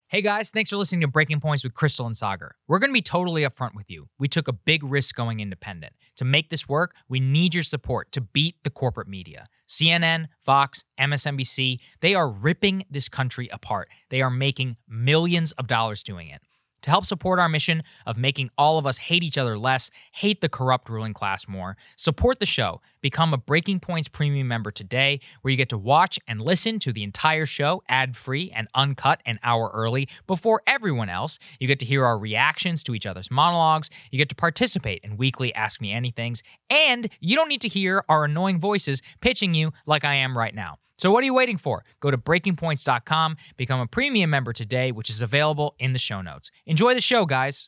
Hey guys, thanks for listening to Breaking Points with Crystal and Sagar. We're going to be totally upfront with you. We took a big risk going independent. To make this work, we need your support to beat the corporate media. CNN, Fox, MSNBC, they are ripping this country apart. They are making millions of dollars doing it. To help support our mission of making all of us hate each other less, hate the corrupt ruling class more, support the show. Become a Breaking Points premium member today, where you get to watch and listen to the entire show ad-free and uncut an hour early before everyone else. You get to hear our reactions to each other's monologues. You get to participate in weekly Ask Me Anythings. And you don't need to hear our annoying voices pitching you like I am right now. So what are you waiting for? Go to breakingpoints.com, become a premium member today, which is available in the show notes. Enjoy the show, guys.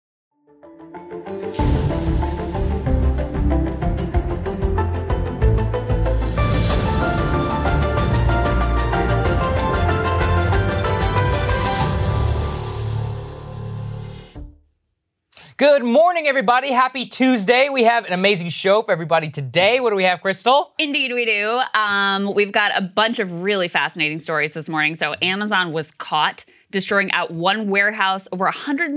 Good morning, everybody. Happy Tuesday. We have an amazing show for everybody today. What do we have, Crystal? Indeed, we do. We've got a bunch of really fascinating stories this morning. So Amazon was caught destroying out one warehouse, over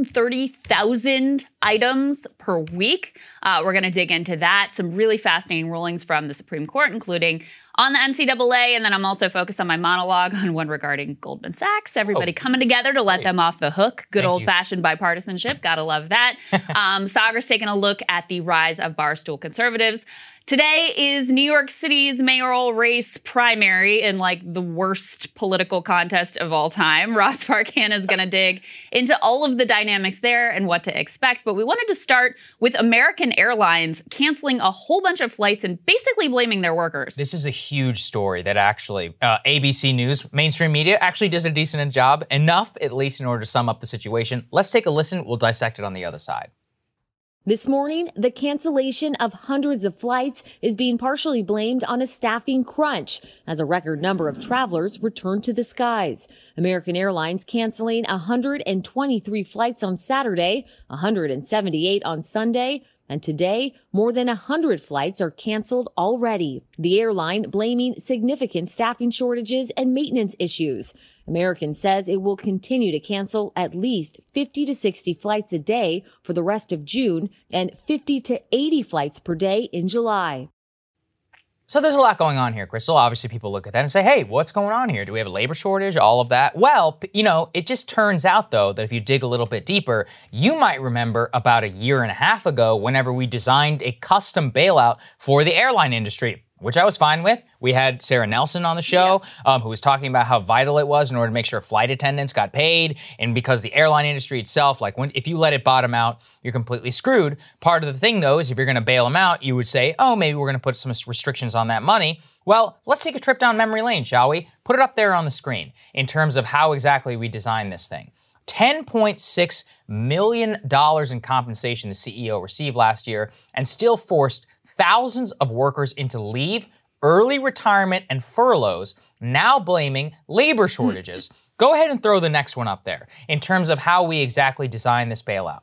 130,000 items per week. We're going to dig into that. Some really fascinating rulings from the Supreme Court, including on the NCAA, and then I'm also focused on my monologue on one regarding Goldman Sachs. Everybody coming together to let them off the hook. Good old-fashioned bipartisanship. Gotta love that. Sagar's taking a look at the rise of barstool conservatives. Today is New York City's mayoral race primary in like the worst political contest of all time. Ross Parkan is going to dig into all of the dynamics there and what to expect. But we wanted to start with American Airlines canceling a whole bunch of flights and basically blaming their workers. This is a huge story that actually ABC News, mainstream media, actually does a decent job, enough at least in order to sum up the situation. Let's take a listen. We'll dissect it on the other side. This morning, the cancellation of hundreds of flights is being partially blamed on a staffing crunch as a record number of travelers return to the skies. American Airlines canceling 123 flights on Saturday, 178 on Sunday, and today, more than 100 flights are canceled already. The airline blaming significant staffing shortages and maintenance issues. American says it will continue to cancel at least 50 to 60 flights a day for the rest of June and 50 to 80 flights per day in July. So there's a lot going on here, Crystal. Obviously, people look at that and say, hey, what's going on here? Do we have a labor shortage? All of that. Well, you know, it just turns out, though, that if you dig a little bit deeper, you might remember about a year and a half ago, whenever we designed a custom bailout for the airline industry, which I was fine with. We had Sarah Nelson on the show, who was talking about how vital it was in order to make sure flight attendants got paid. And because the airline industry itself, like if you let it bottom out, you're completely screwed. Part of the thing, though, is if you're going to bail them out, you would say, oh, maybe we're going to put some restrictions on that money. Well, let's take a trip down memory lane, shall we? Put it up there on the screen in terms of how exactly we designed this thing. $10.6 million in compensation the CEO received last year and still forced thousands of workers into leave, early retirement, and furloughs, now blaming labor shortages. Go ahead and throw the next one up there in terms of how we exactly designed this bailout.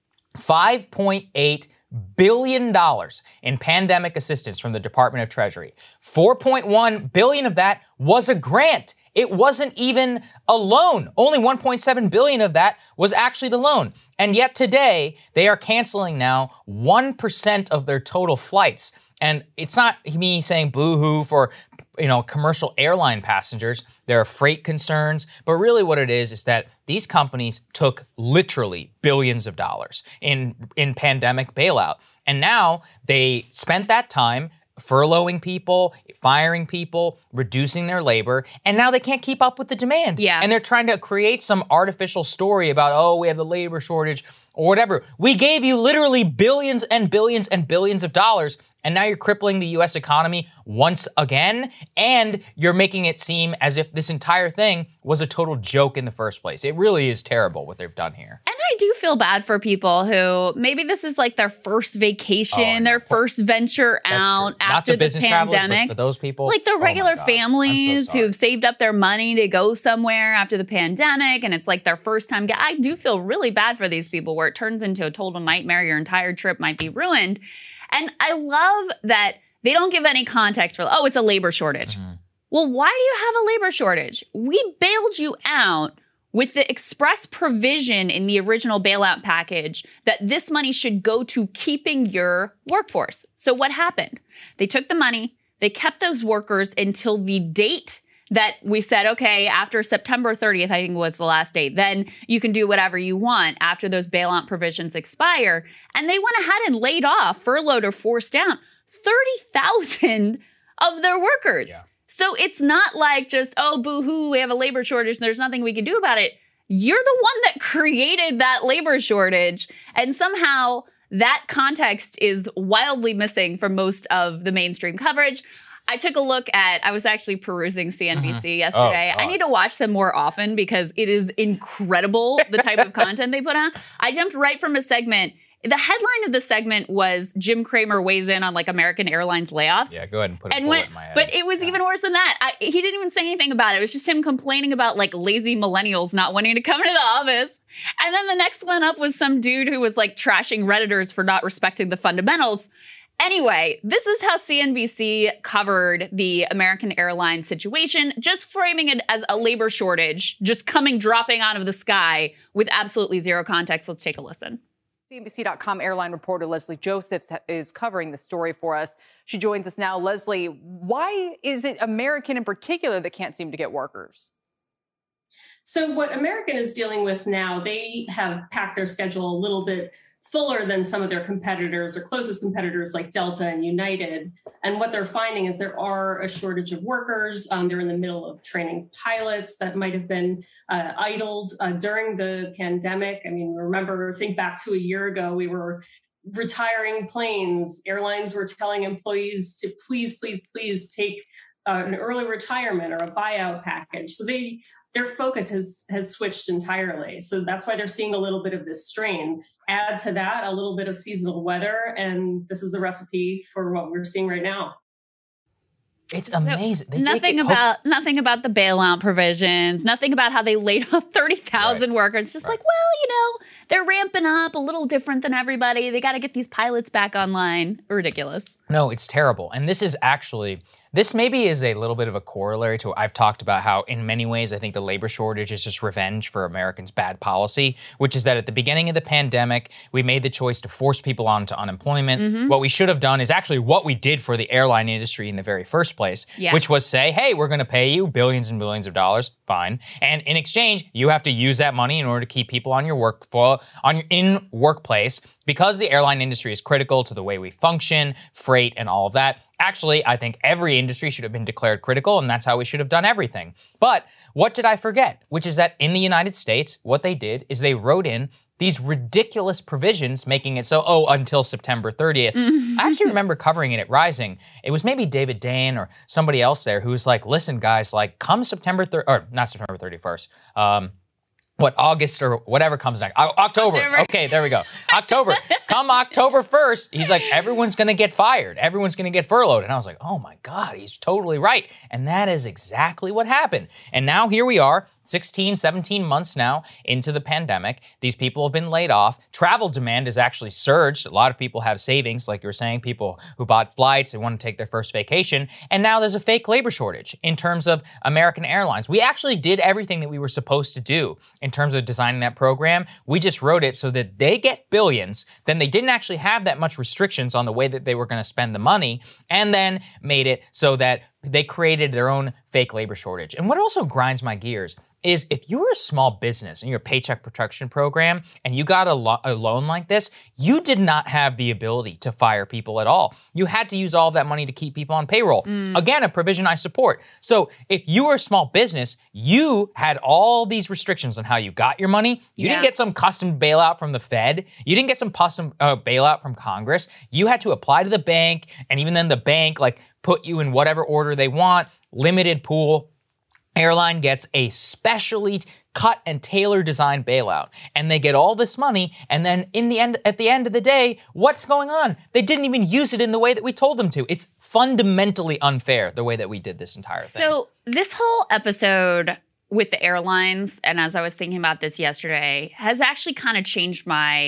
$5.8 billion in pandemic assistance from the Department of Treasury. $4.1 billion of that was a grant. It wasn't even a loan. Only $1.7 billion of that was actually the loan. And yet today, they are canceling now 1% of their total flights. And it's not me saying boo-hoo for, commercial airline passengers. There are freight concerns. But really what it is that these companies took literally billions of dollars in pandemic bailout. And now they spent that time furloughing people, firing people, reducing their labor, and now they can't keep up with the demand. Yeah. And they're trying to create some artificial story about, oh, we have the labor shortage or whatever. We gave you literally billions and billions and billions of dollars, and now you're crippling the U.S. economy once again, and you're making it seem as if this entire thing was a total joke in the first place. It really is terrible what they've done here. And I do feel bad for people who maybe this is like their first vacation, their first venture out after the pandemic. But those people, like the regular families who've saved up their money to go somewhere after the pandemic, and it's like their first time. I do feel really bad for these people where it turns into a total nightmare. Your entire trip might be ruined. And I love that they don't give any context for, it's a labor shortage. Mm-hmm. Well, why do you have a labor shortage? We bailed you out with the express provision in the original bailout package that this money should go to keeping your workforce. So what happened? They took the money, they kept those workers until the date that we said, okay, after September 30th, I think was the last date, then you can do whatever you want after those bailout provisions expire. And they went ahead and laid off, furloughed or forced down 30,000 of their workers. Yeah. So it's not like just, oh, boo-hoo, we have a labor shortage and there's nothing we can do about it. You're the one that created that labor shortage. And somehow that context is wildly missing from most of the mainstream coverage. I took a look I was actually perusing CNBC yesterday. I need to watch them more often because it is incredible the type of content they put out. I jumped right from a segment. The headline of the segment was Jim Cramer weighs in on like American Airlines layoffs. Yeah, go ahead and put it in my head. But it was even worse than that. He didn't even say anything about it. It was just him complaining about like lazy millennials not wanting to come into the office. And then the next one up was some dude who was like trashing Redditors for not respecting the fundamentals. Anyway, this is how CNBC covered the American Airlines situation, just framing it as a labor shortage, just dropping out of the sky with absolutely zero context. Let's take a listen. CNBC.com airline reporter Leslie Josephs is covering the story for us. She joins us now. Leslie, why is it American in particular that can't seem to get workers? So what American is dealing with now, they have packed their schedule a little bit fuller than some of their competitors or closest competitors like Delta and United. And what they're finding is there are a shortage of workers. They're in the middle of training pilots that might have been idled during the pandemic. I mean, think back to a year ago, we were retiring planes. Airlines were telling employees to please take an early retirement or a buyout package. So their focus has switched entirely. So that's why they're seeing a little bit of this strain. Add to that a little bit of seasonal weather, and this is the recipe for what we're seeing right now. It's amazing. Nothing about the bailout provisions, nothing about how they laid off 30,000 workers. Just like, well, they're ramping up a little different than everybody. They got to get these pilots back online. Ridiculous. No, it's terrible. And this maybe is a little bit of a corollary to what I've talked about, how in many ways I think the labor shortage is just revenge for Americans' bad policy, which is that at the beginning of the pandemic, we made the choice to force people onto unemployment. Mm-hmm. What we should have done is actually what we did for the airline industry in the very first place, which was say, hey, we're going to pay you billions and billions of dollars, fine. And in exchange, you have to use that money in order to keep people on your workplace, because the airline industry is critical to the way we function, freight, and all of that. Actually, I think every industry should have been declared critical, and that's how we should have done everything. But what did I forget? Which is that in the United States, what they did is they wrote in these ridiculous provisions, making it so, until September 30th. I actually remember covering it at Rising. It was maybe David Dane or somebody else there who was like, listen, guys, like come September 30th, or not September 31st, August or whatever comes next. October. Okay, there we go. October. Come October 1st, he's like, everyone's going to get fired. Everyone's going to get furloughed. And I was like, oh my God, he's totally right. And that is exactly what happened. And now here we are, 16, 17 months now into the pandemic. These people have been laid off. Travel demand has actually surged. A lot of people have savings, like you were saying, people who bought flights and want to take their first vacation. And now there's a fake labor shortage in terms of American Airlines. We actually did everything that we were supposed to do in terms of designing that program. We just wrote it so that they get billions. Then they didn't actually have that much restrictions on the way that they were going to spend the money, and then made it so that they created their own fake labor shortage. And what also grinds my gears is if you were a small business and you're a paycheck protection program and you got a loan like this, you did not have the ability to fire people at all. You had to use all of that money to keep people on payroll. Again, a provision I support. So if you were a small business, you had all these restrictions on how you got your money. You didn't get some custom bailout from the Fed. You didn't get some custom bailout from Congress. You had to apply to the bank, and even then the bank put you in whatever order they want, limited pool. Airline gets a specially cut and tailor designed bailout, and they get all this money, and then at the end of the day, what's going on? They didn't even use it in the way that we told them to. It's fundamentally unfair the way that we did this entire thing. So this whole episode with the airlines, and as I was thinking about this yesterday, has actually kind of changed my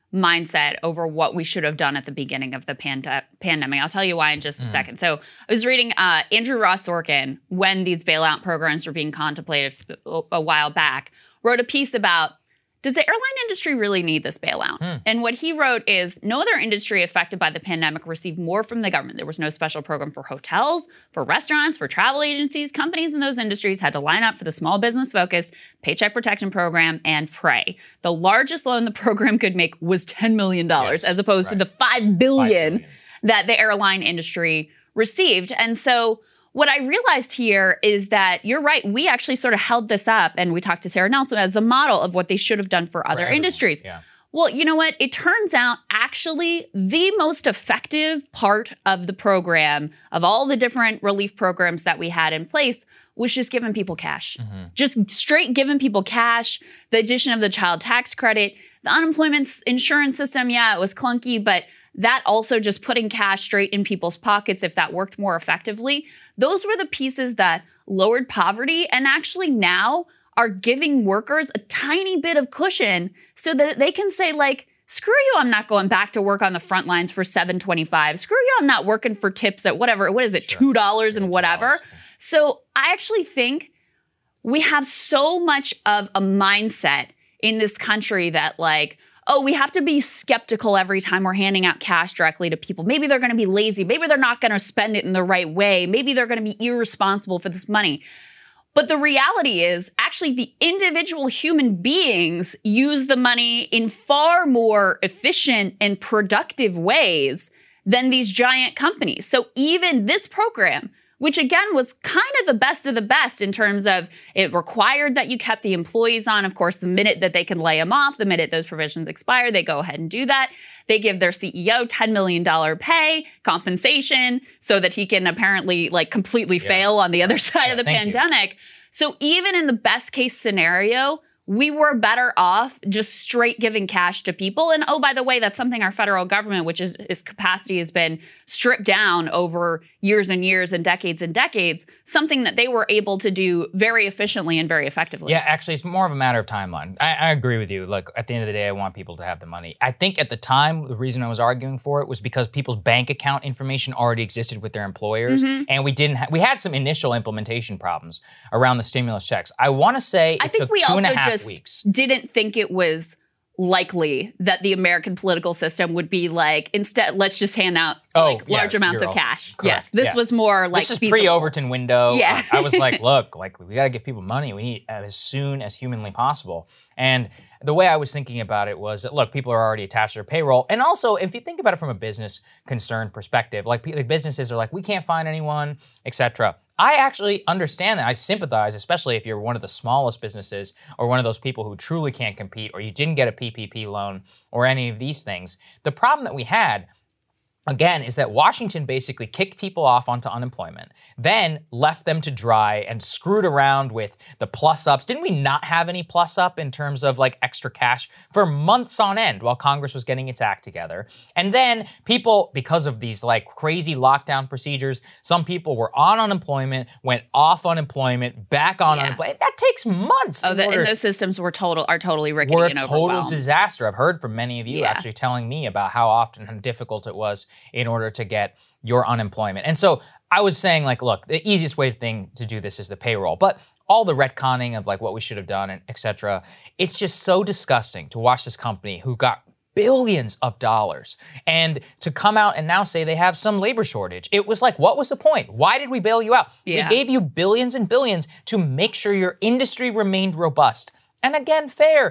mindset over what we should have done at the beginning of the pandemic. I'll tell you why in just a second. So I was reading Andrew Ross Sorkin, when these bailout programs were being contemplated a while back, wrote a piece about, does the airline industry really need this bailout? And what he wrote is, no other industry affected by the pandemic received more from the government. There was no special program for hotels, for restaurants, for travel agencies. Companies in those industries had to line up for the Small Business Focus, Paycheck Protection Program, and PRAY. The largest loan the program could make was $10 million, as opposed to the $5 billion that the airline industry received. And so what I realized here is that you're right. We actually sort of held this up, and we talked to Sarah Nelson as the model of what they should have done for other industries. Yeah. Well, you know what? It turns out actually the most effective part of the program, of all the different relief programs that we had in place, was just giving people cash. Just straight giving people cash. The addition of the child tax credit, the unemployment insurance system, yeah, it was clunky, but that also just putting cash straight in people's pockets, if that worked more effectively, those were the pieces that lowered poverty and actually now are giving workers a tiny bit of cushion so that they can say, like, screw you, I'm not going back to work on the front lines for $7.25. Screw you, I'm not working for tips at whatever, what is it, $2 and whatever. So I actually think we have so much of a mindset in this country that, like, oh, we have to be skeptical every time we're handing out cash directly to people. Maybe they're going to be lazy. Maybe they're not going to spend it in the right way. Maybe they're going to be irresponsible for this money. But the reality is, actually, the individual human beings use the money in far more efficient and productive ways than these giant companies. So even this program, which again was kind of the best of the best in terms of it required that you kept the employees on. Of course, the minute that they can lay them off, the minute those provisions expire, they go ahead and do that. They give their CEO $10 million pay compensation so that he can apparently like completely fail on the other side of the pandemic. So even in the best case scenario, we were better off just straight giving cash to people. And oh, by the way, that's something our federal government, which is its capacity has been stripped down over years and years and decades, something that they were able to do very efficiently and very effectively. Yeah, actually, it's more of a matter of timeline. I agree with you. Look, at the end of the day, I want people to have the money. I think at the time, the reason I was arguing for it was because people's bank account information already existed with their employers. And we had some initial implementation problems around the stimulus checks. I want to say it took 2.5 weeks. Didn't think it was likely that the American political system would be like, instead, let's just hand out large amounts of cash. Correct. Yes, this was more like this is pre-Overton window. Yeah. I was like, look, like we got to give people money. We need it as soon as humanly possible. And the way I was thinking about it was that, look, people are already attached to their payroll. And also, if you think about it from a business concern perspective, like businesses are like, we can't find anyone, etc. I actually understand that. I sympathize, especially if you're one of the smallest businesses or one of those people who truly can't compete or you didn't get a PPP loan or any of these things. The problem that we had, again, is that Washington basically kicked people off onto unemployment, then left them to dry and screwed around with the plus ups. Didn't we not have any plus up in terms of like extra cash for months on end while Congress was getting its act together? And then people, because of these like crazy lockdown procedures, some people were on unemployment, went off unemployment, back on unemployment. That takes months. And those systems are totally rickety and overwhelmed. Were a total disaster. I've heard from many of you actually telling me about how often and difficult it was in order to get your unemployment. And so I was saying, like, look, the easiest way to do this is the payroll. But all the retconning of like what we should have done and et cetera, it's just so disgusting to watch this company who got billions of dollars and to come out and now say they have some labor shortage. It was like, what was the point? Why did we bail you out? Yeah. We gave you billions and billions to make sure your industry remained robust. And again, fair.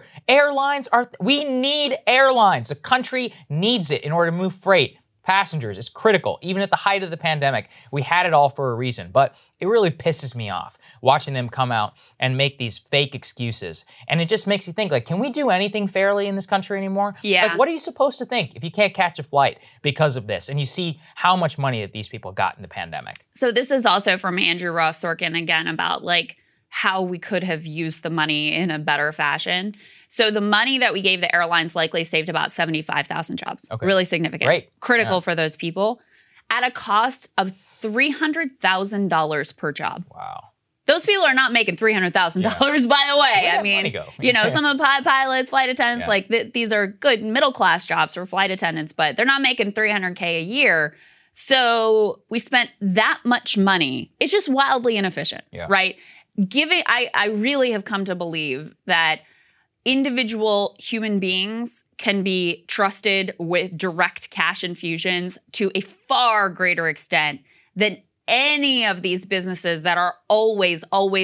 We need airlines. The country needs it in order to move freight. Passengers is critical. Even at the height of the pandemic, we had it all for a reason. But it really pisses me off watching them come out and make these fake excuses. And it just makes you think, like, can we do anything fairly in this country anymore? Yeah. Like, what are you supposed to think if you can't catch a flight because of this? And you see how much money that these people got in the pandemic. So this is also from Andrew Ross Sorkin again about like how we could have used the money in a better fashion. So the money that we gave the airlines likely saved about 75,000 jobs. Okay. Really significant. Great. Critical for those people at a cost of $300,000 per job. Wow. Those people are not making $300,000, by the way. Where'd I mean, money go? you know, some of the pilots, flight attendants, Yeah. like these are good middle class jobs for flight attendants, but they're not making $300K a year. So we spent that much money. It's just wildly inefficient, right? I really have come to believe that individual human beings can be trusted with direct cash infusions to a far greater extent than any of these businesses that are always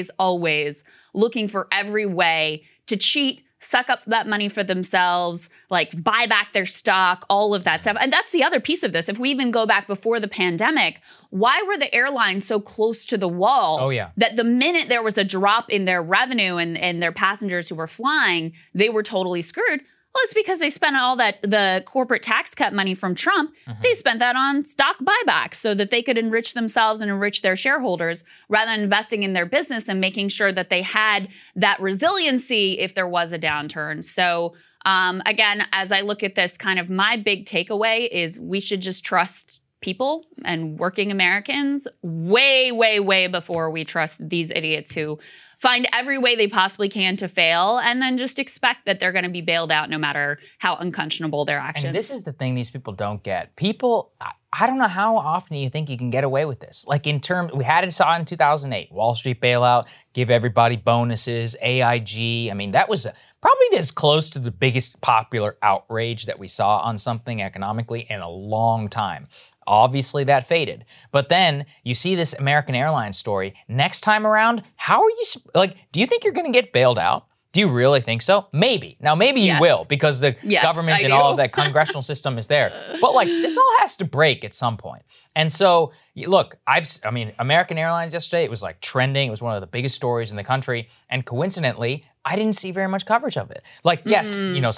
looking for every way to cheat, suck up that money for themselves, like buy back their stock, all of that stuff. And that's the other piece of this. If we even go back before the pandemic, why were the airlines so close to the wall? Oh, yeah. That the minute there was a drop in their revenue and their passengers who were flying, they were totally screwed. Well, it's because they spent all the corporate tax cut money from Trump. They spent that on stock buybacks so that they could enrich themselves and enrich their shareholders rather than investing in their business and making sure that they had that resiliency if there was a downturn. So again, as I look at this, kind of my big takeaway is we should just trust people and working Americans way before we trust these idiots who find every way they possibly can to fail and then just expect that they're going to be bailed out no matter how unconscionable their actions. And this is the thing these people don't get. People, I don't know how often you think you can get away with this. Like we had it saw in 2008, Wall Street bailout, give everybody bonuses, AIG. I mean, that was probably as close to the biggest popular outrage that we saw on something economically in a long time. Obviously, that faded. But then you see this American Airlines story. Next time around, how are you, do you think you're going to get bailed out? Do you really think so? Maybe. Now, maybe you will because the government and all of that congressional system is there. But this all has to break at some point. And so, look, American Airlines yesterday, it was trending. It was one of the biggest stories in the country. And coincidentally, I didn't see very much coverage of it. Yes,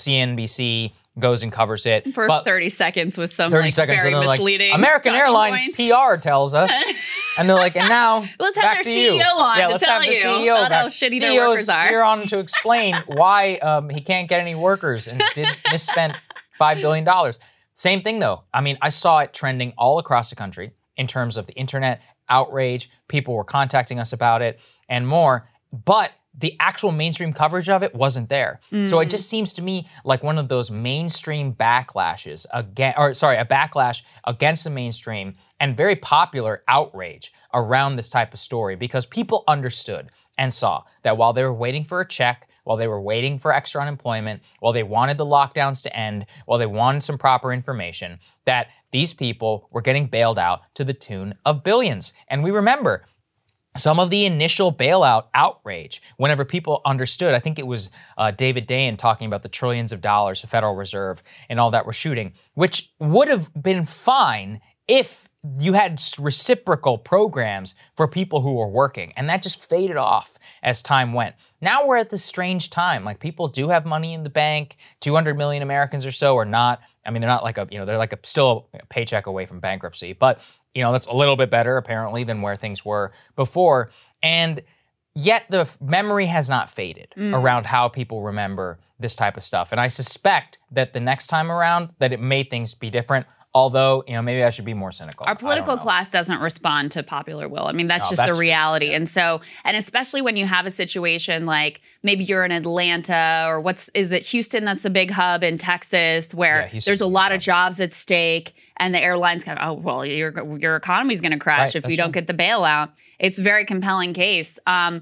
CNBC goes and covers it. For 30 seconds with some 30 seconds very misleading American Airlines PR tells us. And they're and now let's have back their to you. CEO on to let's tell have the you CEO how shitty their workers are. Here on to explain why he can't get any workers and didn't misspend $5 billion. Same thing though. I saw it trending all across the country in terms of the internet outrage. People were contacting us about it and more. But the actual mainstream coverage of it wasn't there. So it just seems to me like one of those mainstream backlashes a backlash against the mainstream and very popular outrage around this type of story because people understood and saw that while they were waiting for a check, while they were waiting for extra unemployment, while they wanted the lockdowns to end, while they wanted some proper information, that these people were getting bailed out to the tune of billions. And we remember some of the initial bailout outrage, whenever people understood, I think it was David Dayen talking about the trillions of dollars the Federal Reserve and all that we're shooting, which would have been fine if you had reciprocal programs for people who were working. And that just faded off as time went. Now we're at this strange time. People do have money in the bank. 200 million Americans or so are not. They're not they're still a paycheck away from bankruptcy. But that's a little bit better, apparently, than where things were before. And yet the memory has not faded around how people remember this type of stuff. And I suspect that the next time around that it made things be different. Although, maybe I should be more cynical. Our political class doesn't respond to popular will. That's the reality. Yeah. And especially when you have a situation like maybe you're in Atlanta or is it Houston that's the big hub in Texas where there's a lot of jobs at stake and the airline's kind of, your economy's going to crash if you don't get the bailout. It's a very compelling case.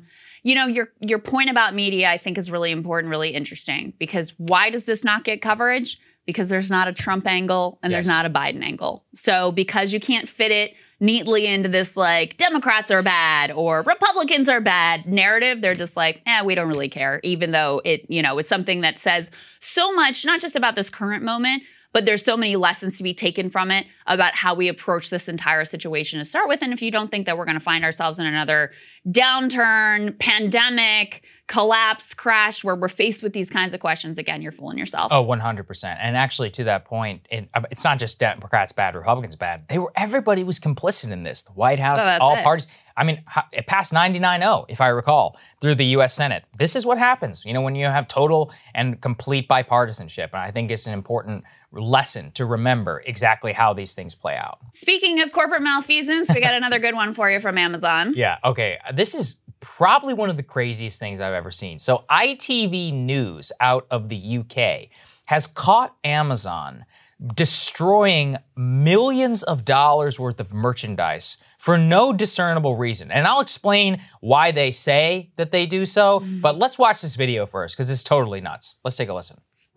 Your point about media I think is really important, really interesting because why does this not get coverage? Because there's not a Trump angle and there's not a Biden angle. So because you can't fit it neatly into this Democrats are bad or Republicans are bad narrative, they're just we don't really care, even though it, is something that says so much, not just about this current moment, but there's so many lessons to be taken from it about how we approach this entire situation to start with. And if you don't think that we're going to find ourselves in another downturn, pandemic, collapse, crash, where we're faced with these kinds of questions, again, you're fooling yourself. Oh, 100%. And actually, to that point, it's not just Democrats bad, Republicans bad. Everybody was complicit in this. The White House, all parties. It passed 99-0, if I recall, through the U.S. Senate. This is what happens, when you have total and complete bipartisanship. And I think it's an important lesson to remember exactly how these things play out. Speaking of corporate malfeasance, we got another good one for you from Amazon. Yeah, okay. This is probably one of the craziest things I've ever seen. So ITV News out of the UK has caught Amazon destroying millions of dollars worth of merchandise for no discernible reason. And I'll explain why they say that they do so, but let's watch this video first because it's totally nuts. Let's take a listen.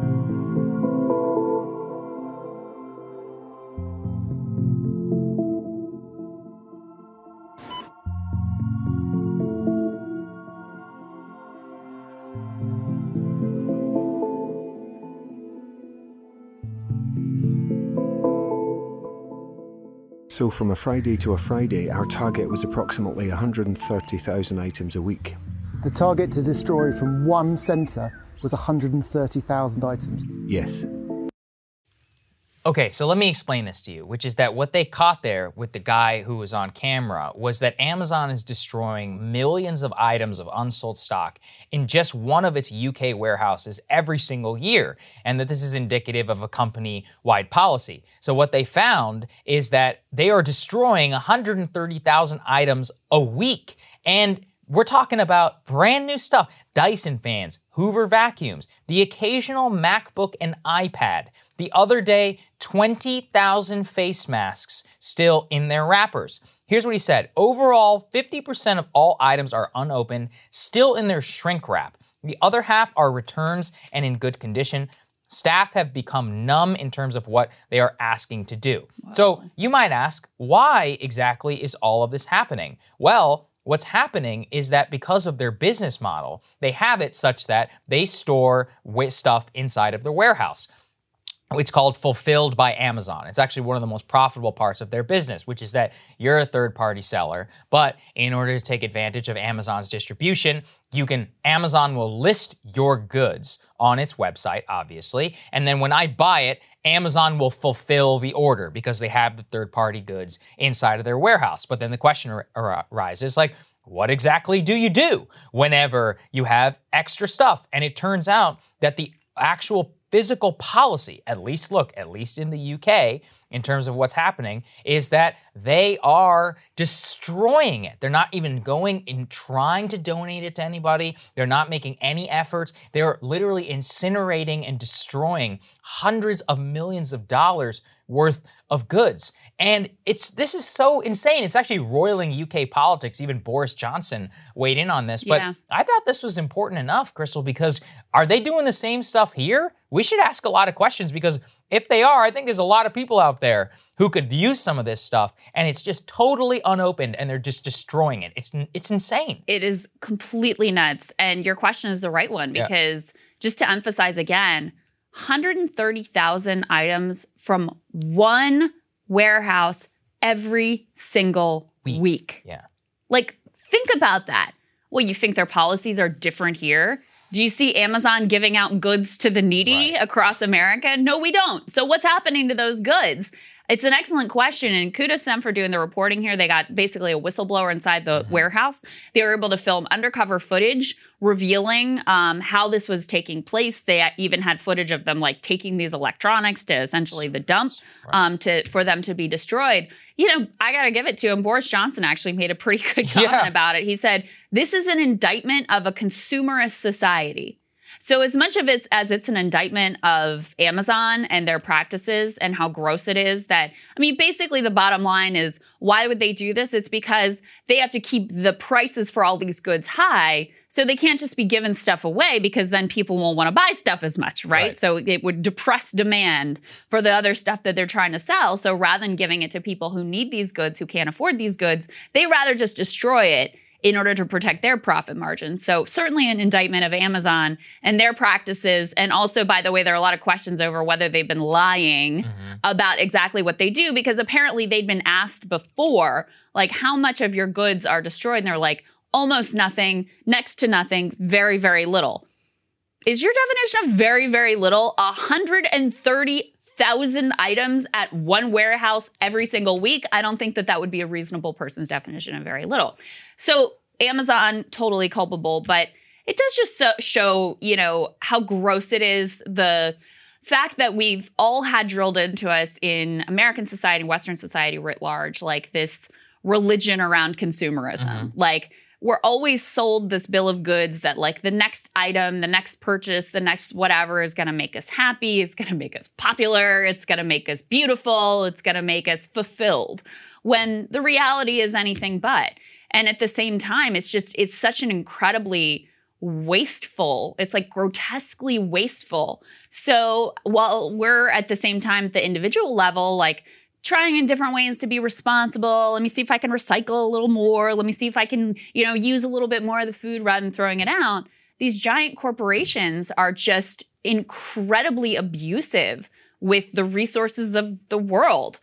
So from a Friday to a Friday, our target was approximately 130,000 items a week. The target to destroy from one centre was 130,000 items. Yes. Okay, so let me explain this to you, which is that what they caught there with the guy who was on camera was that Amazon is destroying millions of items of unsold stock in just one of its UK warehouses every single year, and that this is indicative of a company-wide policy. So what they found is that they are destroying 130,000 items a week, and we're talking about brand new stuff, Dyson fans, Hoover vacuums, the occasional MacBook and iPad. The other day, 20,000 face masks still in their wrappers. Here's what he said. Overall, 50% of all items are unopened, still in their shrink wrap. The other half are returns and in good condition. Staff have become numb in terms of what they are asking to do. Wow. So you might ask, why exactly is all of this happening? Well, what's happening is that because of their business model, they have it such that they store stuff inside of their warehouse. It's called Fulfilled by Amazon. It's actually one of the most profitable parts of their business, which is that you're a third-party seller, but in order to take advantage of Amazon's distribution, Amazon will list your goods on its website, obviously, and then when I buy it, Amazon will fulfill the order because they have the third-party goods inside of their warehouse. But then the question arises, like, what exactly do you do whenever you have extra stuff? And it turns out that the actual physical policy, at least in the UK, in terms of what's happening, is that they are destroying it. They're not even going and trying to donate it to anybody. They're not making any efforts. They're literally incinerating and destroying hundreds of millions of dollars worth of goods. And this is so insane. It's actually roiling UK politics. Even Boris Johnson weighed in on this. But yeah. I thought this was important enough, Crystal, because are they doing the same stuff here? We should ask a lot of questions, because if they are, I think there's a lot of people out there who could use some of this stuff, and it's just totally unopened, and they're just destroying it. It's insane. It is completely nuts. And your question is the right one, because just to emphasize again, 130,000 items from one warehouse every single week. Yeah. Like, think about that. Well, you think their policies are different here? Do you see Amazon giving out goods to the needy across America? No, we don't. So what's happening to those goods? It's an excellent question, and kudos to them for doing the reporting here. They got basically a whistleblower inside the warehouse. They were able to film undercover footage revealing how this was taking place. They even had footage of them like taking these electronics to essentially the dump for them to be destroyed. You know, I got to give it to him. Boris Johnson actually made a pretty good comment about it. He said, this is an indictment of a consumerist society. So as much of it as it's an indictment of Amazon and their practices and how gross it is that, I mean, basically the bottom line is, why would they do this? It's because they have to keep the prices for all these goods high. So they can't just be giving stuff away, because then people won't want to buy stuff as much, right? So it would depress demand for the other stuff that they're trying to sell. So rather than giving it to people who need these goods, who can't afford these goods, they rather just destroy it in order to protect their profit margin. So certainly an indictment of Amazon and their practices. And also, by the way, there are a lot of questions over whether they've been lying about exactly what they do, because apparently they'd been asked before, like, how much of your goods are destroyed? And they're like, almost nothing, next to nothing, very, very little. Is your definition of very, very little 130,000 items at one warehouse every single week? I don't think that would be a reasonable person's definition of very little. So Amazon, totally culpable, but it does just show, you know, how gross it is. The fact that we've all had drilled into us in American society, Western society writ large, like this religion around consumerism. Like, we're always sold this bill of goods that like the next item, the next purchase, the next whatever is going to make us happy. It's going to make us popular. It's going to make us beautiful. It's going to make us fulfilled, when the reality is anything but. And at the same time, it's such an incredibly wasteful, it's like grotesquely wasteful. So while we're at the same time at the individual level, like trying in different ways to be responsible. Let me see if I can recycle a little more. Let me see if I can, use a little bit more of the food rather than throwing it out. These giant corporations are just incredibly abusive with the resources of the world.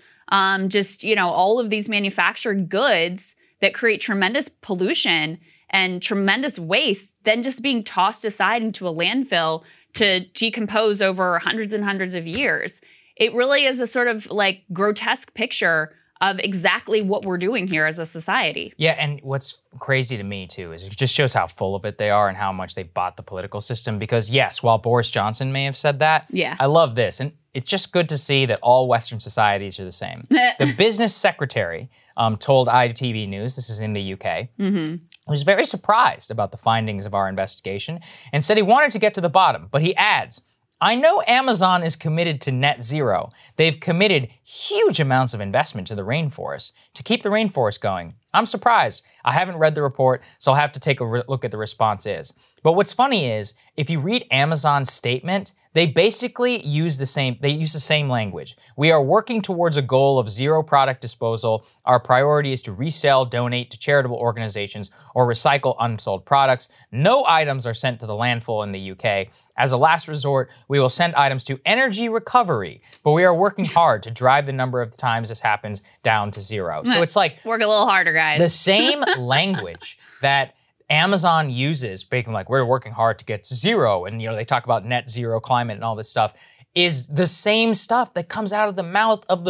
All of these manufactured goods that create tremendous pollution and tremendous waste, then just being tossed aside into a landfill to decompose over hundreds and hundreds of years. It really is a sort of like grotesque picture of exactly what we're doing here as a society. Yeah, and what's crazy to me too is it just shows how full of it they are and how much they bought the political system. Because yes, while Boris Johnson may have said that, I love this. And it's just good to see that all Western societies are the same. The business secretary told ITV News, this is in the UK, was very surprised about the findings of our investigation and said he wanted to get to the bottom. But he adds, I know Amazon is committed to net zero. They've committed huge amounts of investment to the rainforest to keep the rainforest going. I'm surprised. I haven't read the report, so I'll have to take a look at the response is. But what's funny is, if you read Amazon's statement, they basically use the same language. We are working towards a goal of zero product disposal. Our priority is to resell, donate to charitable organizations, or recycle unsold products. No items are sent to the landfill in the UK. As a last resort, we will send items to energy recovery, but we are working hard to drive the number of times this happens down to zero. So it's like, work a little harder, guys. The same language that Amazon uses, being like, we're working hard to get to zero, and they talk about net zero climate and all this stuff, is the same stuff that comes out of the mouth of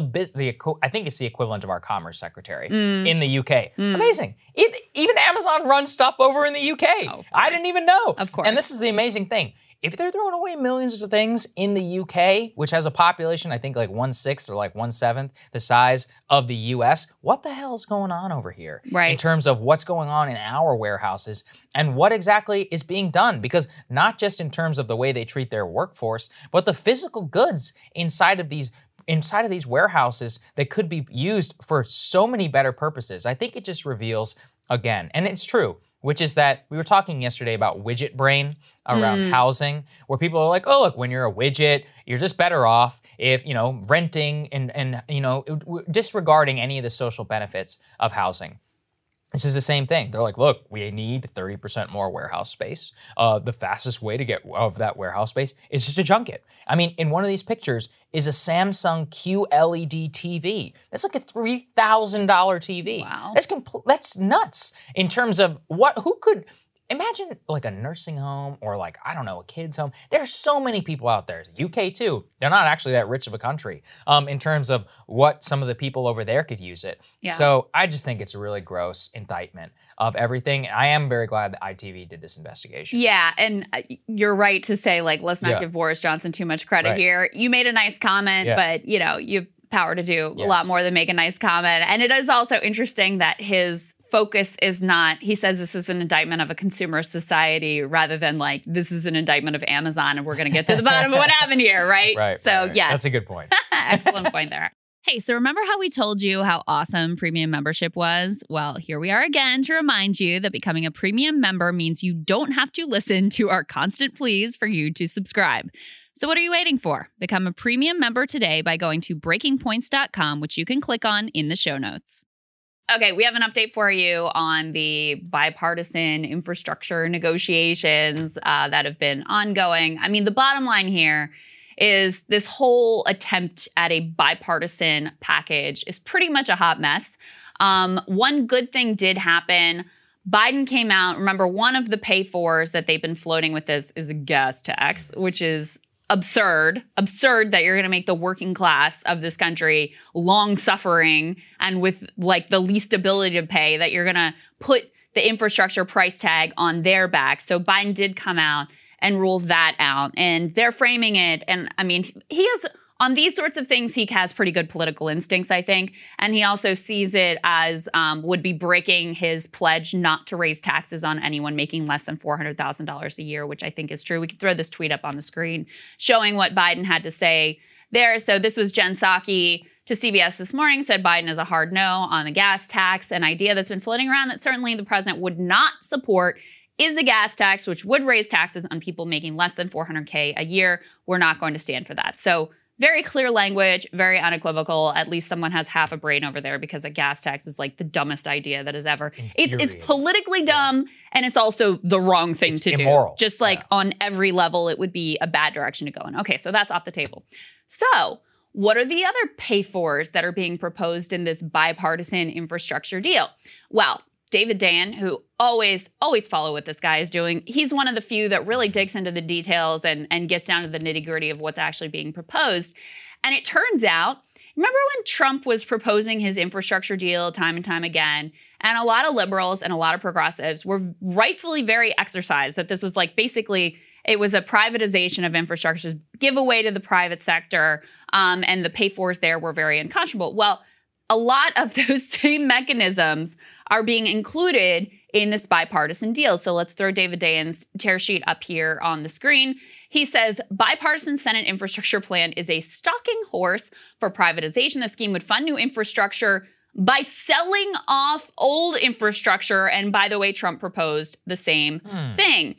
I think it's the equivalent of our commerce secretary in the UK. Amazing. Even Amazon runs stuff over in the UK. Oh, I didn't even know. Of course. And this is the amazing thing. If they're throwing away millions of things in the UK, which has a population, I think like 1/6 or like 1/7 the size of the US, what the hell is going on over here? Right. In terms of what's going on in our warehouses and what exactly is being done? Because not just in terms of the way they treat their workforce, but the physical goods inside of these warehouses that could be used for so many better purposes. I think it just reveals, again, and it's true, which is that we were talking yesterday about widget brain around housing, where people are like, oh, look, when you're a widget, you're just better off if, renting and disregarding any of the social benefits of housing. This is the same thing. They're like, look, we need 30% more warehouse space. The fastest way to get of that warehouse space is just to junk it. I mean, in one of these pictures is a Samsung QLED TV. That's like a $3,000 TV. Wow. That's nuts in terms of who could imagine like a nursing home or like, I don't know, a kid's home. There are so many people out there. UK too. They're not actually that rich of a country in terms of what some of the people over there could use it. Yeah. So I just think it's a really gross indictment of everything. I am very glad that ITV did this investigation. Yeah, and you're right to say, like, let's not give Boris Johnson too much credit here. You made a nice comment, but, you have power to do a lot more than make a nice comment. And it is also interesting that his focus is not, he says this is an indictment of a consumer society rather than like, this is an indictment of Amazon and we're going to get to the bottom of what happened here, right? Right. So, yes. That's a good point. Excellent point there. Hey, so remember how we told you how awesome premium membership was? Well, here we are again to remind you that becoming a premium member means you don't have to listen to our constant pleas for you to subscribe. So what are you waiting for? Become a premium member today by going to breakingpoints.com, which you can click on in the show notes. Okay, we have an update for you on the bipartisan infrastructure negotiations that have been ongoing. I mean, the bottom line here is this whole attempt at a bipartisan package is pretty much a hot mess. One good thing did happen. Biden came out. Remember, one of the pay-fors that they've been floating with this is a gas tax, which is absurd that you're going to make the working class of this country long-suffering and with like the least ability to pay, that you're going to put the infrastructure price tag on their back. So Biden did come out and rule that out, and they're framing it. And I mean, he has on these sorts of things, he has pretty good political instincts, I think. And he also sees it as would be breaking his pledge not to raise taxes on anyone making less than $400,000 a year, which I think is true. We can throw this tweet up on the screen showing what Biden had to say there. So this was Jen Psaki to CBS this morning, said Biden is a hard no on the gas tax, an idea that's been floating around that certainly the president would not support is a gas tax, which would raise taxes on people making less than $400K a year. We're not going to stand for that. So very clear language, very unequivocal. At least someone has half a brain over there, because a gas tax is like the dumbest idea that has ever. It's politically dumb, and it's also the wrong thing to immoral. do. Just like on every level, it would be a bad direction to go in. Okay, so that's off the table. So what are the other pay-fors that are being proposed in this bipartisan infrastructure deal? Well, David Dayen, who always follow what this guy is doing, he's one of the few that really digs into the details and gets down to the nitty-gritty of what's actually being proposed. And it turns out, remember when Trump was proposing his infrastructure deal time and time again, and a lot of liberals and a lot of progressives were rightfully very exercised that this was like basically it was a privatization of infrastructure, giveaway to the private sector, and the pay-fors there were very unconscionable. Well, a lot of those same mechanisms are being included in this bipartisan deal. So let's throw David Dayen's tear sheet up here on the screen. He says, bipartisan Senate infrastructure plan is a stalking horse for privatization. The scheme would fund new infrastructure by selling off old infrastructure. And by the way, Trump proposed the same thing.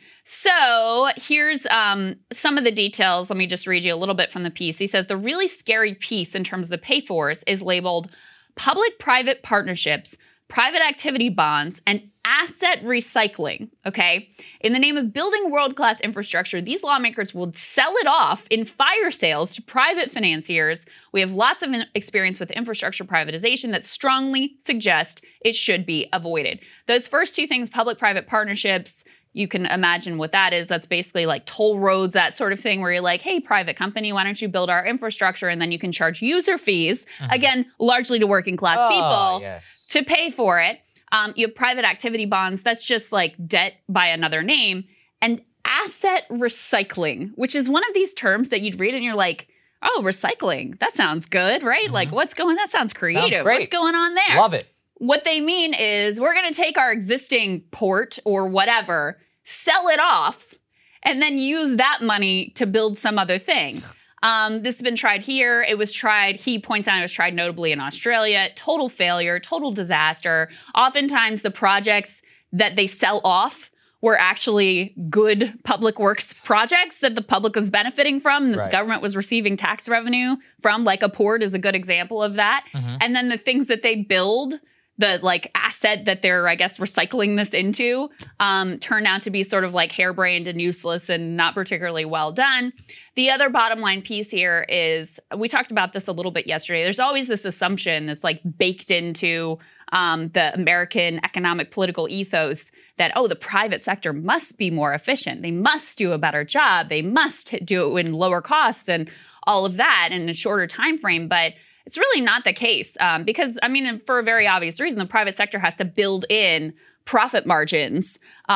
So here's some of the details. Let me just read you a little bit from the piece. He says, the really scary piece in terms of the pay-fors is labeled public-private partnerships, private activity bonds, and asset recycling, okay? In the name of building world-class infrastructure, these lawmakers will sell it off in fire sales to private financiers. We have lots of experience with infrastructure privatization that strongly suggest it should be avoided. Those first two things, public-private partnerships, you can imagine what that is. That's basically like toll roads, that sort of thing, where you're like, hey, private company, why don't you build our infrastructure? And then you can charge user fees, again, largely to working class people, to pay for it. You have private activity bonds. That's just like debt by another name. And asset recycling, which is one of these terms that you'd read and you're like, oh, recycling. That sounds good, right? Like that sounds creative. Sounds great. What's going on there? Love it. What they mean is we're going to take our existing port or whatever, sell it off, and then use that money to build some other thing. This has been tried here. It was tried, he points out, it was tried notably in Australia. Total failure, total disaster. Oftentimes the projects that they sell off were actually good public works projects that the public was benefiting from, the government was receiving tax revenue from, like a port is a good example of that. And then the things that they build, the like asset that they're, I guess, recycling this into, turn out to be sort of like harebrained and useless and not particularly well done. The other bottom line piece here is, we talked about this a little bit yesterday. There's always this assumption that's like baked into the American economic political ethos that, oh, the private sector must be more efficient. They must do a better job. They must do it in lower costs and all of that in a shorter time frame. But it's really not the case because, I mean, for a very obvious reason, the private sector has to build in profit margins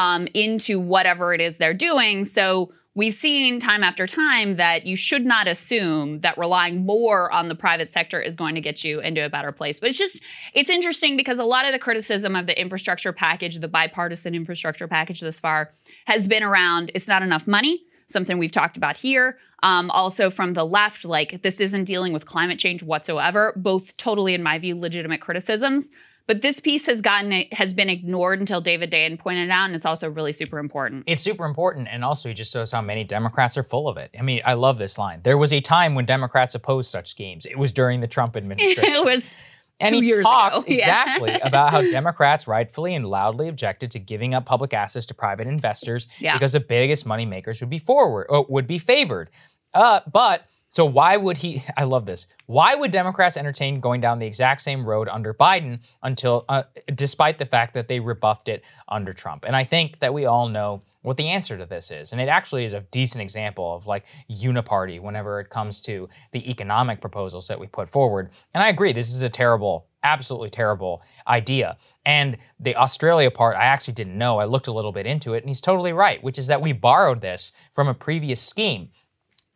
into whatever it is they're doing. So we've seen time after time that you should not assume that relying more on the private sector is going to get you into a better place. But it's interesting because a lot of the criticism of the infrastructure package, the bipartisan infrastructure package thus far, has been around it's not enough money, something we've talked about here. Also from the left, like this isn't dealing with climate change whatsoever, both totally, in my view, legitimate criticisms. But this piece has been ignored until David Dayen pointed it out, and it's also really super important. It's super important, and also it just shows how many Democrats are full of it. I mean, I love this line. There was a time when Democrats opposed such schemes. It was during the Trump administration. It was And 2 he years talks ago. exactly about how Democrats rightfully and loudly objected to giving up public assets to private investors because the biggest money makers would be favored. So why would he, I love this, why would Democrats entertain going down the exact same road under Biden despite the fact that they rebuffed it under Trump? And I think that we all know what the answer to this is. And it actually is a decent example of like uniparty whenever it comes to the economic proposals that we put forward. And I agree, this is a terrible, absolutely terrible idea. And the Australia part, I actually didn't know. I looked a little bit into it, and he's totally right, which is that we borrowed this from a previous scheme.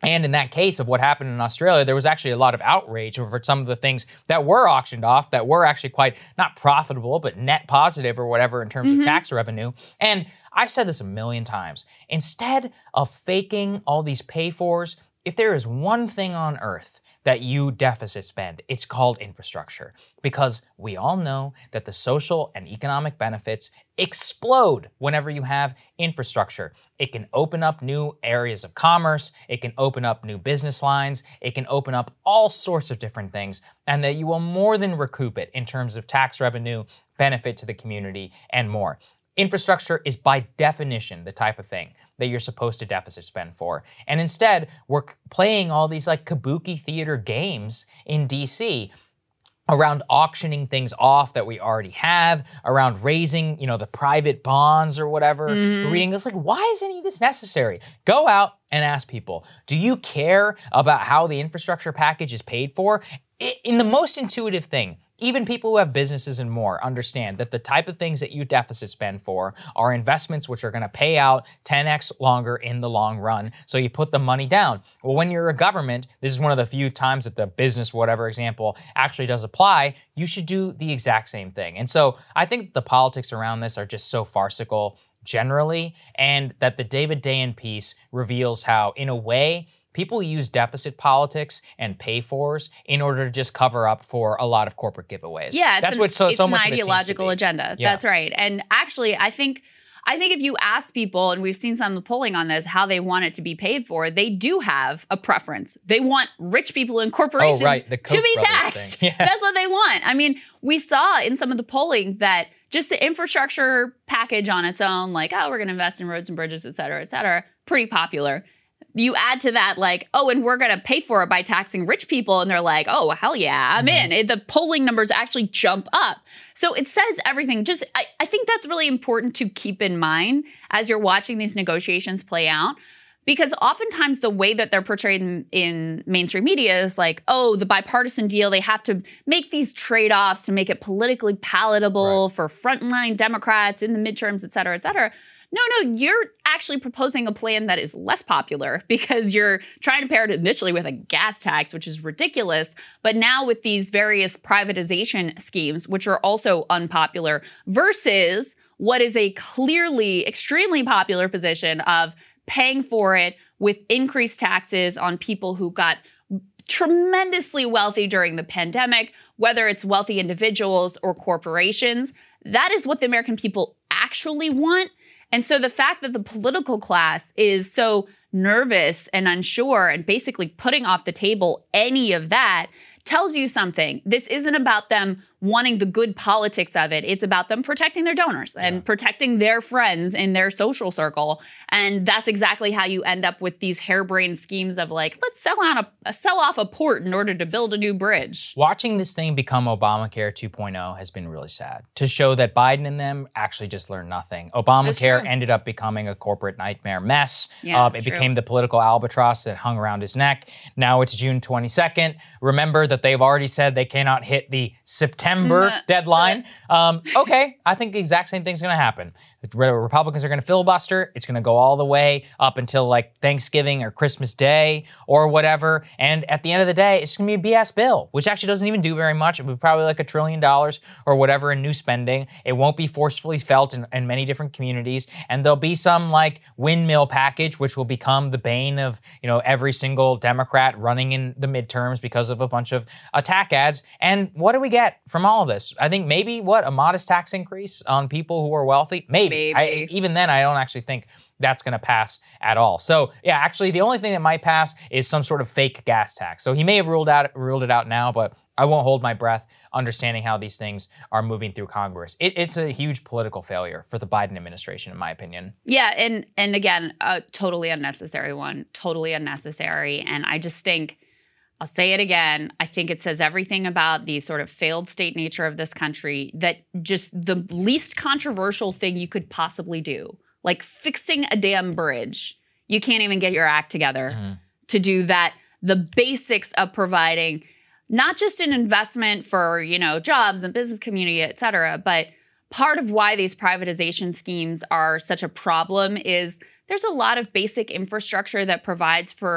And in that case of what happened in Australia, there was actually a lot of outrage over some of the things that were auctioned off that were actually quite not profitable, but net positive or whatever in terms of tax revenue. And I've said this a million times. Instead of faking all these pay-fors, if there is one thing on earth that you deficit spend, it's called infrastructure. Because we all know that the social and economic benefits explode whenever you have infrastructure. It can open up new areas of commerce, it can open up new business lines, it can open up all sorts of different things, and that you will more than recoup it in terms of tax revenue, benefit to the community, and more. Infrastructure is by definition the type of thing that you're supposed to deficit spend for. And instead, we're playing all these like kabuki theater games in DC around auctioning things off that we already have, around raising, the private bonds or whatever. We're reading this like, why is any of this necessary? Go out and ask people, do you care about how the infrastructure package is paid for? In the most intuitive thing, even people who have businesses and more understand that the type of things that you deficit spend for are investments which are going to pay out 10x longer in the long run. So you put the money down. Well, when you're a government, this is one of the few times that the business, whatever example, actually does apply, you should do the exact same thing. And so I think the politics around this are just so farcical generally, and that the David Dayen piece reveals how, in a way, people use deficit politics and pay-fors in order to just cover up for a lot of corporate giveaways. Yeah, that's what so much of it seems to be. It's an ideological agenda. Yeah. That's right. And actually, I think if you ask people, and we've seen some of the polling on this, how they want it to be paid for, they do have a preference. They want rich people and corporations the Koch to be brothers taxed. thing. Yeah. That's what they want. I mean, we saw in some of the polling that just the infrastructure package on its own, like, we're going to invest in roads and bridges, et cetera, pretty popular. You add to that, like, and we're going to pay for it by taxing rich people. And they're like, oh, hell yeah, I'm in. The polling numbers actually jump up. So it says everything. I think that's really important to keep in mind as you're watching these negotiations play out. Because oftentimes the way that they're portrayed in mainstream media is like, the bipartisan deal, they have to make these trade-offs to make it politically palatable for frontline Democrats in the midterms, et cetera, et cetera. No, you're actually proposing a plan that is less popular because you're trying to pair it initially with a gas tax, which is ridiculous. But now with these various privatization schemes, which are also unpopular, versus what is a clearly extremely popular position of paying for it with increased taxes on people who got tremendously wealthy during the pandemic, whether it's wealthy individuals or corporations. That is what the American people actually want. And so the fact that the political class is so nervous and unsure and basically putting off the table any of that tells you something. This isn't about them wanting the good politics of it. It's about them protecting their donors and protecting their friends in their social circle. And that's exactly how you end up with these harebrained schemes of like, let's sell off a port in order to build a new bridge. Watching this thing become Obamacare 2.0 has been really sad to show that Biden and them actually just learned nothing. Obamacare ended up becoming a corporate nightmare mess. It became the political albatross that hung around his neck. Now it's June 22nd. Remember that they've already said they cannot hit the September deadline. Okay, I think the exact same thing's going to happen. Republicans are going to filibuster. It's going to go all the way up until like Thanksgiving or Christmas Day or whatever. And at the end of the day, it's going to be a BS bill, which actually doesn't even do very much. It would be probably like $1 trillion or whatever in new spending. It won't be forcefully felt in many different communities. And there'll be some like windmill package, which will become the bane of, every single Democrat running in the midterms because of a bunch of attack ads. And what do we get from all of this? I think maybe a modest tax increase on people who are wealthy? Maybe. Even then, I don't actually think that's going to pass at all. So yeah, actually the only thing that might pass is some sort of fake gas tax. So he may have ruled it out now, but I won't hold my breath understanding how these things are moving through Congress. It's a huge political failure for the Biden administration, in my opinion. Yeah, and again, a totally unnecessary one. Totally unnecessary. And I just think, I'll say it again, I think it says everything about the sort of failed state nature of this country, that just the least controversial thing you could possibly do, like fixing a damn bridge, you can't even get your act together to do that. The basics of providing not just an investment for, jobs and business community, et cetera, but part of why these privatization schemes are such a problem is there's a lot of basic infrastructure that provides for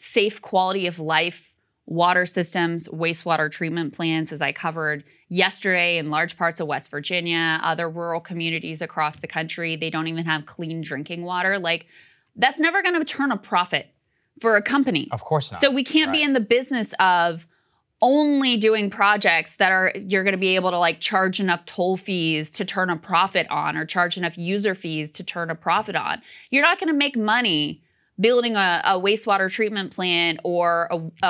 safe quality of life water systems, wastewater treatment plants, as I covered yesterday in large parts of West Virginia, other rural communities across the country. They don't even have clean drinking water. Like, that's never going to turn a profit for a company. Of course not. So we can't be in the business of only doing projects that you're going to be able to like charge enough toll fees to turn a profit on, or charge enough user fees to turn a profit on. You're not going to make money building a wastewater treatment plant or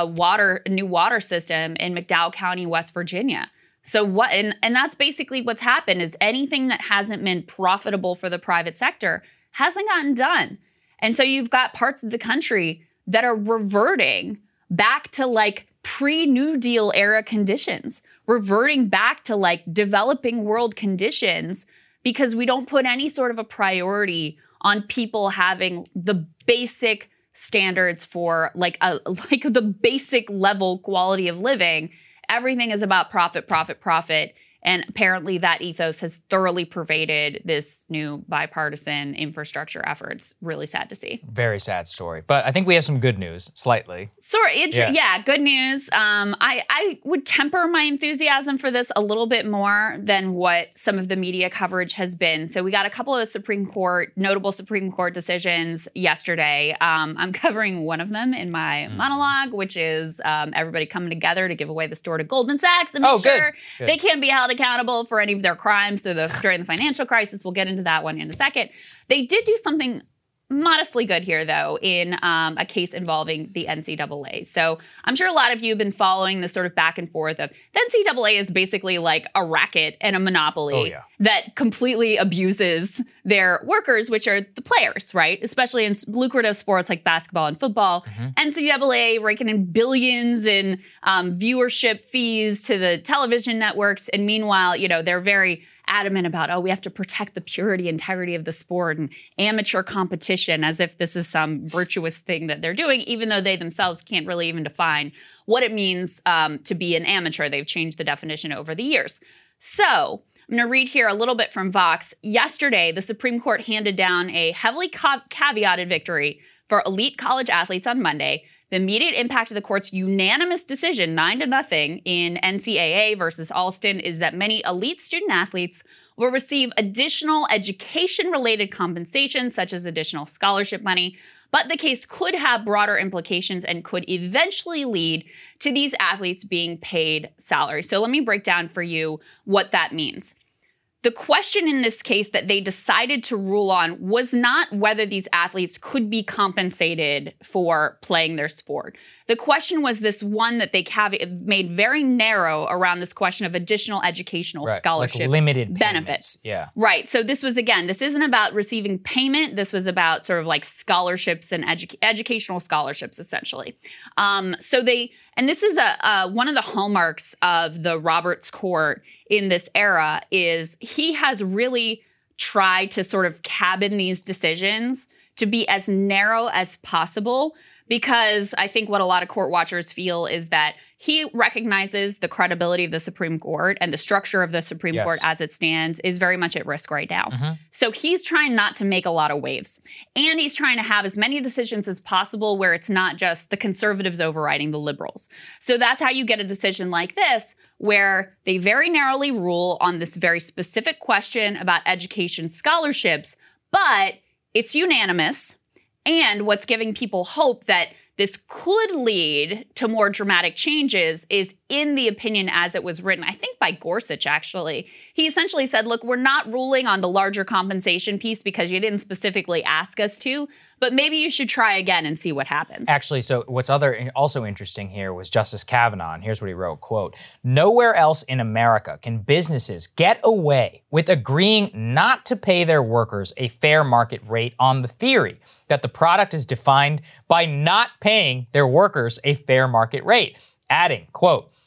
a new water system in McDowell County, West Virginia. So what, and that's basically what's happened, is anything that hasn't been profitable for the private sector hasn't gotten done. And so you've got parts of the country that are reverting back to like pre-New Deal era conditions, reverting back to like developing world conditions, because we don't put any sort of a priority on people having the basic standards for like the basic level quality of living. Everything is about profit, profit, profit. And apparently that ethos has thoroughly pervaded this new bipartisan infrastructure efforts. Really sad to see. Very sad story. But I think we have some good news, slightly. Yeah, good news. I would temper my enthusiasm for this a little bit more than what some of the media coverage has been. So we got a couple of notable Supreme Court decisions yesterday. I'm covering one of them in my monologue, which is everybody coming together to give away the store to Goldman Sachs and make sure they can be held accountable for any of their crimes during the financial crisis. We'll get into that one in a second. They did do something modestly good here, though, in a case involving the NCAA. So I'm sure a lot of you have been following this sort of back and forth of the NCAA is basically like a racket and a monopoly that completely abuses their workers, which are the players, right? Especially in lucrative sports like basketball and football. NCAA raking in billions in viewership fees to the television networks. And meanwhile, they're very adamant about, we have to protect the purity, integrity of the sport and amateur competition, as if this is some virtuous thing that they're doing, even though they themselves can't really even define what it means to be an amateur. They've changed the definition over the years. So I'm going to read here a little bit from Vox. Yesterday, the Supreme Court handed down a heavily caveated victory for elite college athletes on Monday. The immediate impact of the court's unanimous decision, 9-0 in NCAA versus Alston, is that many elite student athletes will receive additional education-related compensation, such as additional scholarship money. But the case could have broader implications and could eventually lead to these athletes being paid salary. So let me break down for you what that means. The question in this case that they decided to rule on was not whether these athletes could be compensated for playing their sport. The question was this one that they made very narrow around this question of additional educational scholarship, like limited benefits. Yeah. Right. So this isn't about receiving payment. This was about sort of like scholarships and educational scholarships, essentially. And this is one of the hallmarks of the Roberts Court in this era is he has really tried to sort of cabin these decisions to be as narrow as possible, because I think what a lot of court watchers feel is that he recognizes the credibility of the Supreme Court and the structure of the Supreme Court as it stands is very much at risk right now. So he's trying not to make a lot of waves. And he's trying to have as many decisions as possible where it's not just the conservatives overriding the liberals. So that's how you get a decision like this, where they very narrowly rule on this very specific question about education scholarships, but it's unanimous. And what's giving people hope that this could lead to more dramatic changes is in the opinion as it was written, I think by Gorsuch, actually. He essentially said, look, we're not ruling on the larger compensation piece because you didn't specifically ask us to, but maybe you should try again and see what happens. Actually, so what's also interesting here was Justice Kavanaugh, and here's what he wrote, quote, "Nowhere else in America can businesses get away with agreeing not to pay their workers a fair market rate on the theory that the product is defined by not paying their workers a fair market rate." Adding, quote,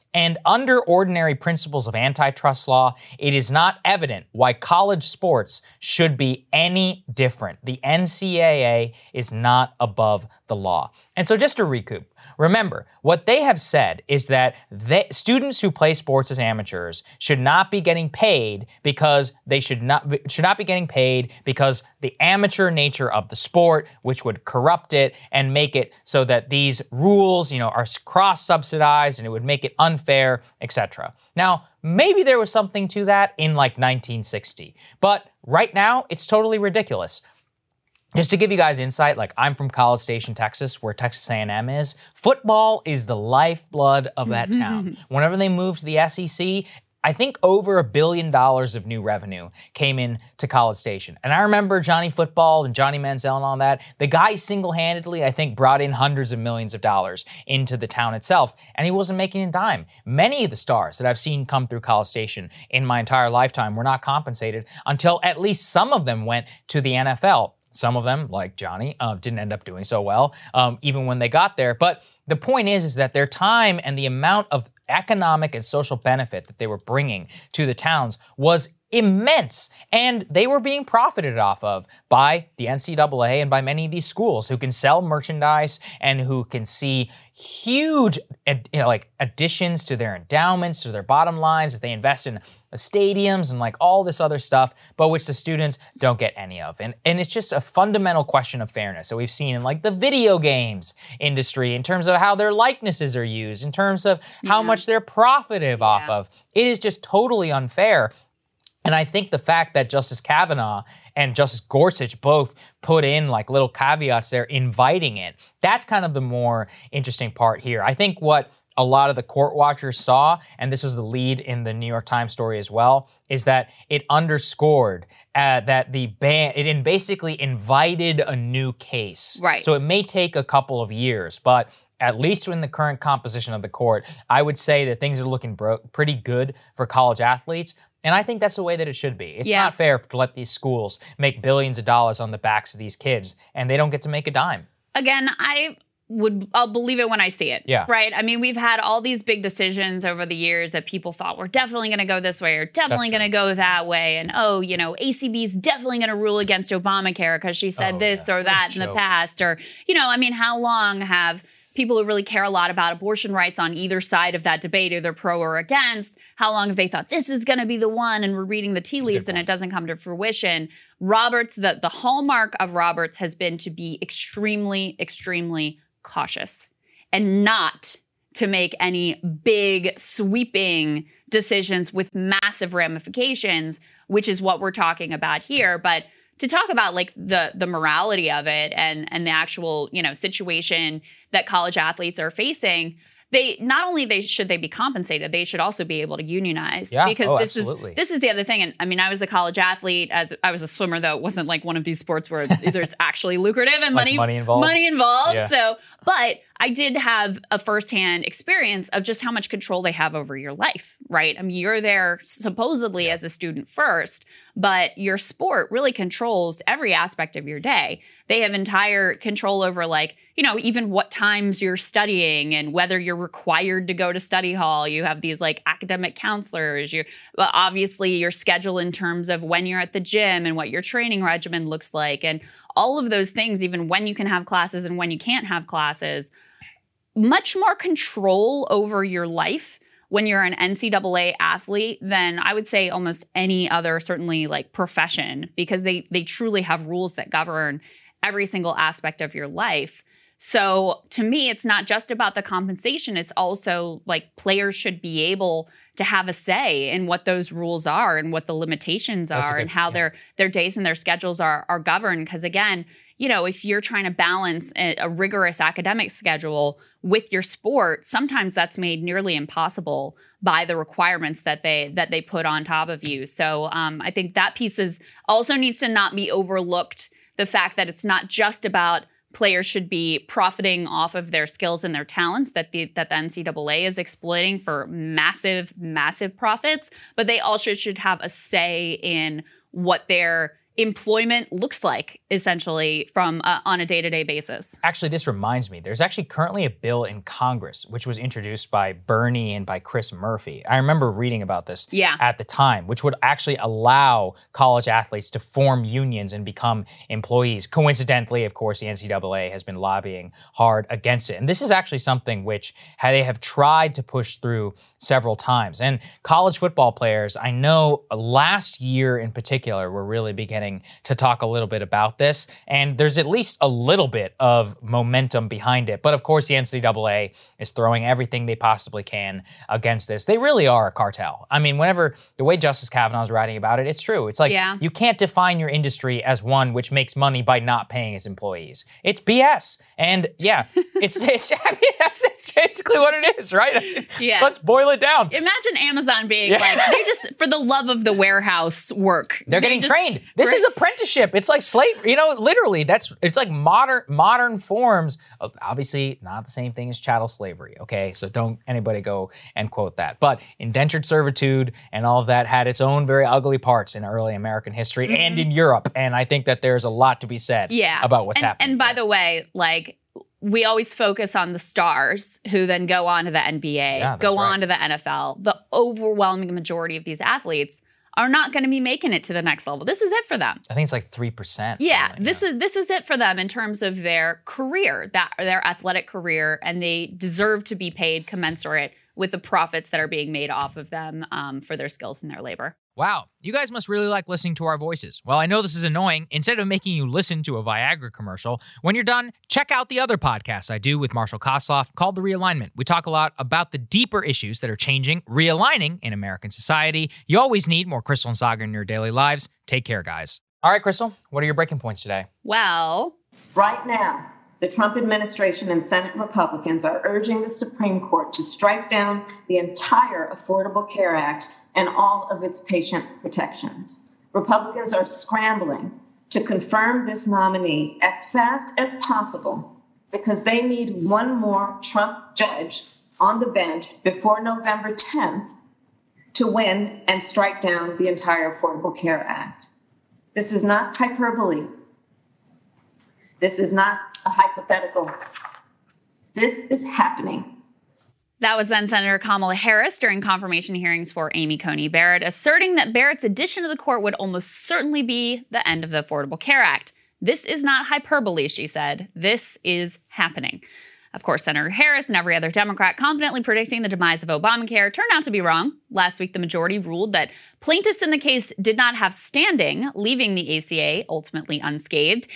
And under ordinary principles of antitrust law, it is not evident why college sports should be any different. The NCAA is not above the law. And so just to recoup, remember, what they have said is that students who play sports as amateurs should not be getting paid because they should not be getting paid because the amateur nature of the sport, which would corrupt it and make it so that these rules, are cross-subsidized and it would make it unfair, etc. Now, maybe there was something to that in like 1960, but right now it's totally ridiculous. Just to give you guys insight, like I'm from College Station, Texas, where Texas A&M is. Football is the lifeblood of that town. Whenever they moved to the SEC, I think over $1 billion of new revenue came in to College Station. And I remember Johnny Football and Johnny Manziel and all that. The guy single-handedly, I think, brought in hundreds of millions of dollars into the town itself, and he wasn't making a dime. Many of the stars that I've seen come through College Station in my entire lifetime were not compensated until at least some of them went to the NFL. Some of them, like Johnny, didn't end up doing so well, even when they got there. But the point is that their time and the amount of economic and social benefit that they were bringing to the towns was immense, and they were being profited off of by the NCAA and by many of these schools who can sell merchandise and who can see huge additions to their endowments, to their bottom lines, if they invest in stadiums and like all this other stuff, but which the students don't get any of. And it's just a fundamental question of fairness that we've seen in like the video games industry in terms of how their likenesses are used, in terms of how much they're profited off of. It is just totally unfair. And I think the fact that Justice Kavanaugh and Justice Gorsuch both put in like little caveats there inviting it, that's kind of the more interesting part here. I think what a lot of the court watchers saw, and this was the lead in the New York Times story as well, is that it underscored that it basically invited a new case. Right. So it may take a couple of years, but at least in the current composition of the court, I would say that things are looking pretty good for college athletes. And I think that's the way that it should be. It's not fair to let these schools make billions of dollars on the backs of these kids, and they don't get to make a dime. Again, I'll believe it when I see it. Yeah. Right? I mean, we've had all these big decisions over the years that people thought were definitely going to go this way or definitely going to go that way. And, ACB's definitely going to rule against Obamacare because she said this or that in the past. Or, how long have people who really care a lot about abortion rights on either side of that debate, either pro or against, how long have they thought this is going to be the one and we're reading the tea leaves and it doesn't come to fruition? Roberts, the hallmark of Roberts has been to be extremely, extremely cautious and not to make any big sweeping decisions with massive ramifications, which is what we're talking about here. But to talk about like the morality of it and the actual, situation that college athletes are facing, they not only should they be compensated, they should also be able to unionize. Yeah. Because Absolutely. This is the other thing. And I mean, I was a college athlete, as I was a swimmer, though it wasn't like one of these sports where there's actually lucrative and like money involved. Yeah. So, but I did have a firsthand experience of just how much control they have over your life, right? I mean, you're there supposedly as a student first, but your sport really controls every aspect of your day. They have entire control over even what times you're studying and whether you're required to go to study hall. You have these like academic counselors. Obviously your schedule in terms of when you're at the gym and what your training regimen looks like and all of those things, even when you can have classes and when you can't have classes. Much more control over your life when you're an NCAA athlete than I would say almost any other, certainly like profession, because they truly have rules that govern every single aspect of your life. So to me, it's not just about the compensation. It's also like players should be able to have a say in what those rules are and what the limitations are and how their days and their schedules are governed. Because again, if you're trying to balance a rigorous academic schedule with your sport, sometimes that's made nearly impossible by the requirements that they put on top of you. So I think that piece also needs to not be overlooked. The fact that it's not just about players should be profiting off of their skills and their talents that the NCAA is exploiting for massive, massive profits, but they also should have a say in what their employment looks like, essentially, from on a day-to-day basis. Actually, this reminds me, there's actually currently a bill in Congress which was introduced by Bernie and by Chris Murphy. I remember reading about this at the time, which would actually allow college athletes to form unions and become employees. Coincidentally, of course, the NCAA has been lobbying hard against it. And this is actually something which they have tried to push through several times. And college football players, I know last year in particular, were really beginning to talk a little bit about this, and there's at least a little bit of momentum behind it. But of course, the NCAA is throwing everything they possibly can against this. They really are a cartel. I mean, whenever the way Justice Kavanaugh is writing about it, it's true. It's like you can't define your industry as one which makes money by not paying its employees. It's BS. And it's basically what it is, right? Let's boil it down. Imagine Amazon being like, they just, for the love of the warehouse work. They're getting trained. This is apprenticeship. It's like slavery. Literally, it's like modern forms of, obviously not the same thing as chattel slavery, okay? So don't anybody go and quote that. But indentured servitude and all of that had its own very ugly parts in early American history and in Europe. And I think that there's a lot to be said about what's happening. And by the way, like, we always focus on the stars who then go on to the NBA, on to the NFL. The overwhelming majority of these athletes are not going to be making it to the next level. This is it for them. I think it's like 3%. Yeah, this is it for them in terms of their career, their athletic career, and they deserve to be paid commensurate with the profits that are being made off of them for their skills and their labor. Wow, you guys must really like listening to our voices. Well, I know this is annoying. Instead of making you listen to a Viagra commercial, when you're done, check out the other podcast I do with Marshall Kosloff called The Realignment. We talk a lot about the deeper issues that are changing, realigning in American society. You always need more Krystal and Saagar in your daily lives. Take care, guys. All right, Krystal, what are your breaking points today? Well, right now, the Trump administration and Senate Republicans are urging the Supreme Court to strike down the entire Affordable Care Act and all of its patient protections. Republicans are scrambling to confirm this nominee as fast as possible because they need one more Trump judge on the bench before November 10th to win and strike down the entire Affordable Care Act. This is not hyperbole. This is not a hypothetical. This is happening. That was then Senator Kamala Harris during confirmation hearings for Amy Coney Barrett, asserting that Barrett's addition to the court would almost certainly be the end of the Affordable Care Act. This is not hyperbole, she said. This is happening. Of course, Senator Harris and every other Democrat confidently predicting the demise of Obamacare turned out to be wrong. Last week, the majority ruled that plaintiffs in the case did not have standing, leaving the ACA ultimately unscathed.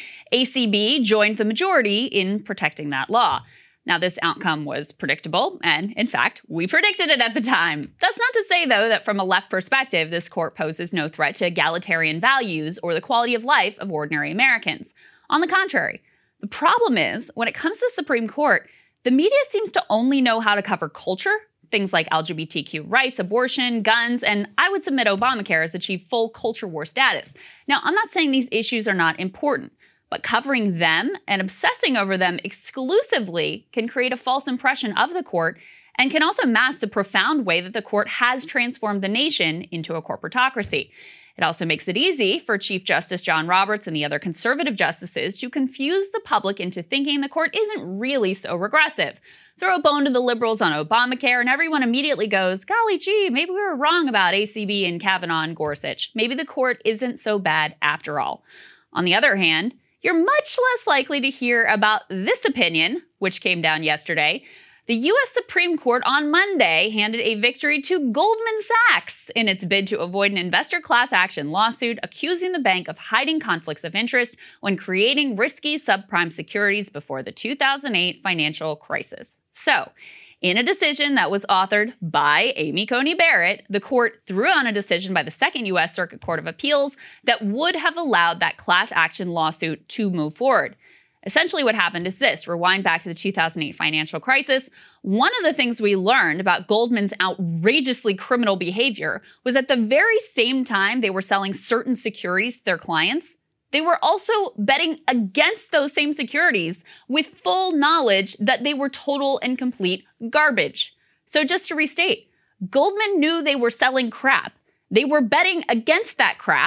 ACB joined the majority in protecting that law. Now, this outcome was predictable, and in fact, we predicted it at the time. That's not to say, though, that from a left perspective, this court poses no threat to egalitarian values or the quality of life of ordinary Americans. On the contrary, the problem is, when it comes to the Supreme Court, the media seems to only know how to cover culture, things like LGBTQ rights, abortion, guns, and I would submit Obamacare has achieved full culture war status. Now, I'm not saying these issues are not important, but covering them and obsessing over them exclusively can create a false impression of the court and can also mask the profound way that the court has transformed the nation into a corporatocracy. It also makes it easy for Chief Justice John Roberts and the other conservative justices to confuse the public into thinking the court isn't really so regressive. Throw a bone to the liberals on Obamacare and everyone immediately goes, golly gee, maybe we were wrong about ACB and Kavanaugh and Gorsuch. Maybe the court isn't so bad after all. On the other hand, you're much less likely to hear about this opinion, which came down yesterday. The U.S. Supreme Court on Monday handed a victory to Goldman Sachs in its bid to avoid an investor class action lawsuit accusing the bank of hiding conflicts of interest when creating risky subprime securities before the 2008 financial crisis. So, in a decision that was authored by Amy Coney Barrett, the court threw on a decision by the Second U.S. Circuit Court of Appeals that would have allowed that class action lawsuit to move forward. Essentially what happened is this. Rewind back to the 2008 financial crisis. One of the things we learned about Goldman's outrageously criminal behavior was at the very same time they were selling certain securities to their clients, they were also betting against those same securities with full knowledge that they were total and complete garbage. So just to restate, Goldman knew they were selling crap. They were betting against that crap,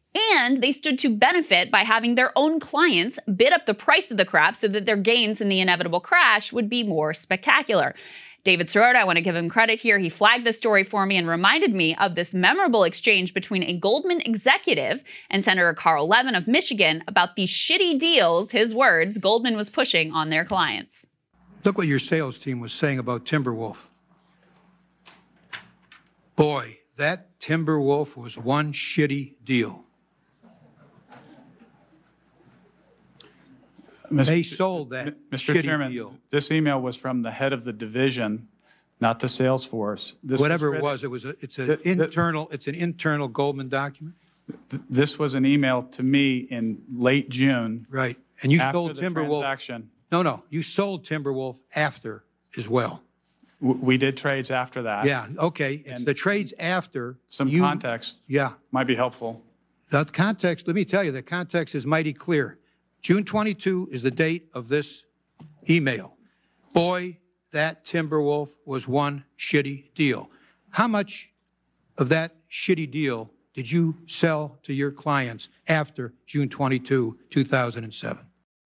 And they stood to benefit by having their own clients bid up the price of the crap so that their gains in the inevitable crash would be more spectacular. David Sirota, I want to give him credit here. He flagged this story for me and reminded me of this memorable exchange between a Goldman executive and Senator Carl Levin of Michigan about the shitty deals, his words, Goldman was pushing on their clients. Look what your sales team was saying about Timberwolf. Boy, that Timberwolf was one shitty deal. They sold that Mr. shitty Chairman, deal. This email was from the head of the division, not the sales force. Whatever it was, it's an internal Goldman document. This was an email to me in late June. Right, and you sold the Timberwolf. Transaction. No, you sold Timberwolf after as well. We did trades after that. Yeah, okay. It's the trades after. Some context might be helpful. The context, let me tell you, the context is mighty clear. June 22 is the date of this email. Boy, that Timberwolf was one shitty deal. How much of that shitty deal did you sell to your clients after June 22, 2007?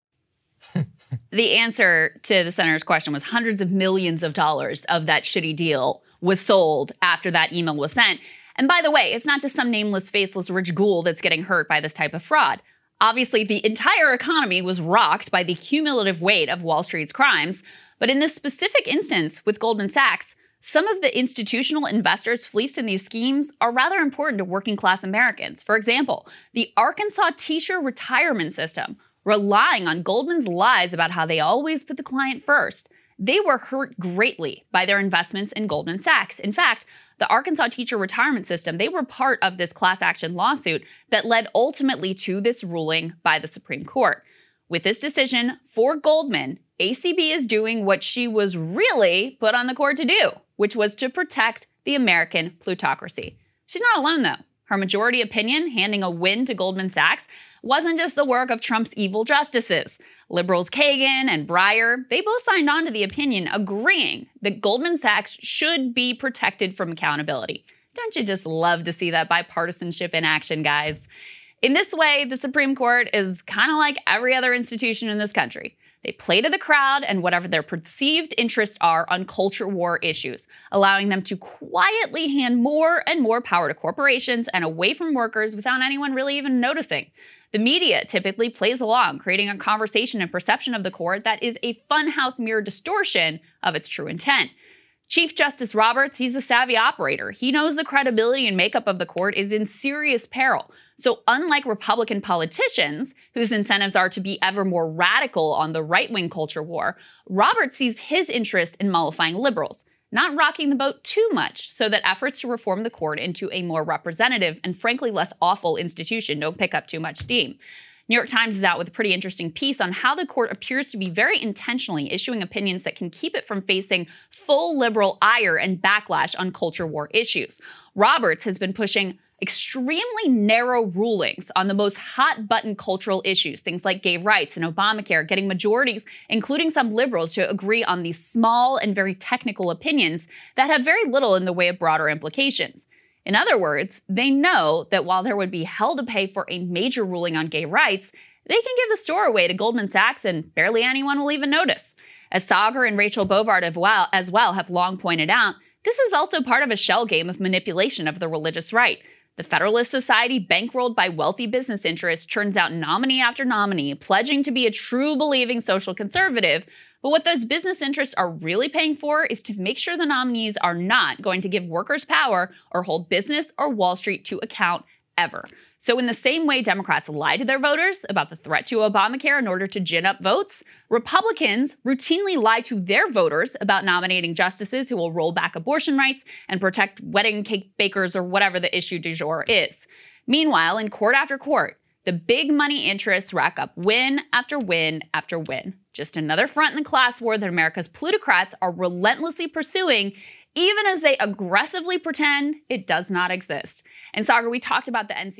The answer to the senator's question was hundreds of millions of dollars of that shitty deal was sold after that email was sent. And by the way, it's not just some nameless, faceless rich ghoul that's getting hurt by this type of fraud. Obviously, the entire economy was rocked by the cumulative weight of Wall Street's crimes. But in this specific instance with Goldman Sachs, some of the institutional investors fleeced in these schemes are rather important to working class Americans. For example, the Arkansas teacher retirement system, relying on Goldman's lies about how they always put the client first. They were hurt greatly by their investments in Goldman Sachs. In fact, the Arkansas teacher retirement system, they were part of this class action lawsuit that led ultimately to this ruling by the Supreme Court. With this decision for Goldman, ACB is doing what she was really put on the court to do, which was to protect the American plutocracy. She's not alone, though. Her majority opinion, handing a win to Goldman Sachs, wasn't just the work of Trump's evil justices. Liberals Kagan and Breyer, they both signed on to the opinion agreeing that Goldman Sachs should be protected from accountability. Don't you just love to see that bipartisanship in action, guys? In this way, the Supreme Court is kind of like every other institution in this country. They play to the crowd and whatever their perceived interests are on culture war issues, allowing them to quietly hand more and more power to corporations and away from workers without anyone really even noticing. The media typically plays along, creating a conversation and perception of the court that is a funhouse mirror distortion of its true intent. Chief Justice Roberts, he's a savvy operator. He knows the credibility and makeup of the court is in serious peril. So unlike Republican politicians, whose incentives are to be ever more radical on the right-wing culture war, Roberts sees his interest in mollifying liberals, not rocking the boat too much so that efforts to reform the court into a more representative and frankly less awful institution don't pick up too much steam. New York Times is out with a pretty interesting piece on how the court appears to be very intentionally issuing opinions that can keep it from facing full liberal ire and backlash on culture war issues. Roberts has been pushing extremely narrow rulings on the most hot-button cultural issues, things like gay rights and Obamacare, getting majorities, including some liberals, to agree on these small and very technical opinions that have very little in the way of broader implications. In other words, they know that while there would be hell to pay for a major ruling on gay rights, they can give the store away to Goldman Sachs and barely anyone will even notice. As Saagar and Rachel Bovard as well have long pointed out, this is also part of a shell game of manipulation of the religious right. The Federalist Society, bankrolled by wealthy business interests, churns out nominee after nominee, pledging to be a true believing social conservative. But what those business interests are really paying for is to make sure the nominees are not going to give workers power or hold business or Wall Street to account ever. So in the same way Democrats lie to their voters about the threat to Obamacare in order to gin up votes, Republicans routinely lie to their voters about nominating justices who will roll back abortion rights and protect wedding cake bakers or whatever the issue du jour is. Meanwhile, in court after court, the big money interests rack up win after win after win. Just another front in the class war that America's plutocrats are relentlessly pursuing, even as they aggressively pretend it does not exist. And Saagar, we talked about the NCAA.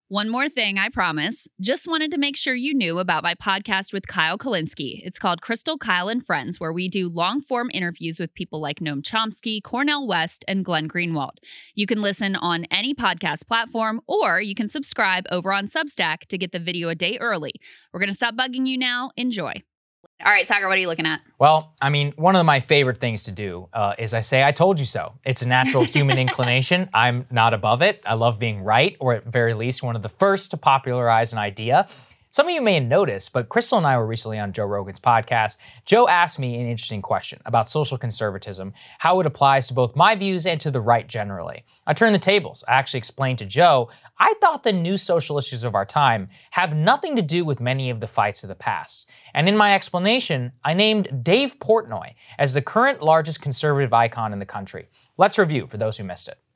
One more thing, I promise. Just wanted to make sure you knew about my podcast with Kyle Kulinski. It's called Crystal, Kyle, and Friends, where we do long-form interviews with people like Noam Chomsky, Cornel West, and Glenn Greenwald. You can listen on any podcast platform, or you can subscribe over on Substack to get the video a day early. We're going to stop bugging you now. Enjoy. All right, Sagar, what are you looking at? Well, I mean, one of my favorite things to do is I say, I told you so. It's a natural human inclination. I'm not above it. I love being right, or at very least, one of the first to popularize an idea. Some of you may have noticed, but Crystal and I were recently on Joe Rogan's podcast. Joe asked me an interesting question about social conservatism, how it applies to both my views and to the right generally. I turned the tables. I actually explained to Joe, I thought the new social issues of our time have nothing to do with many of the fights of the past. And in my explanation, I named Dave Portnoy as the current largest conservative icon in the country. Let's review for those who missed it.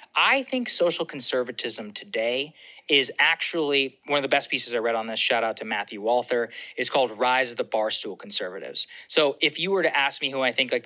I think social conservatism today is actually one of the best pieces I read on this. Shout out to Matthew Walther. It's called Rise of the Barstool Conservatives. So if you were to ask me who I think like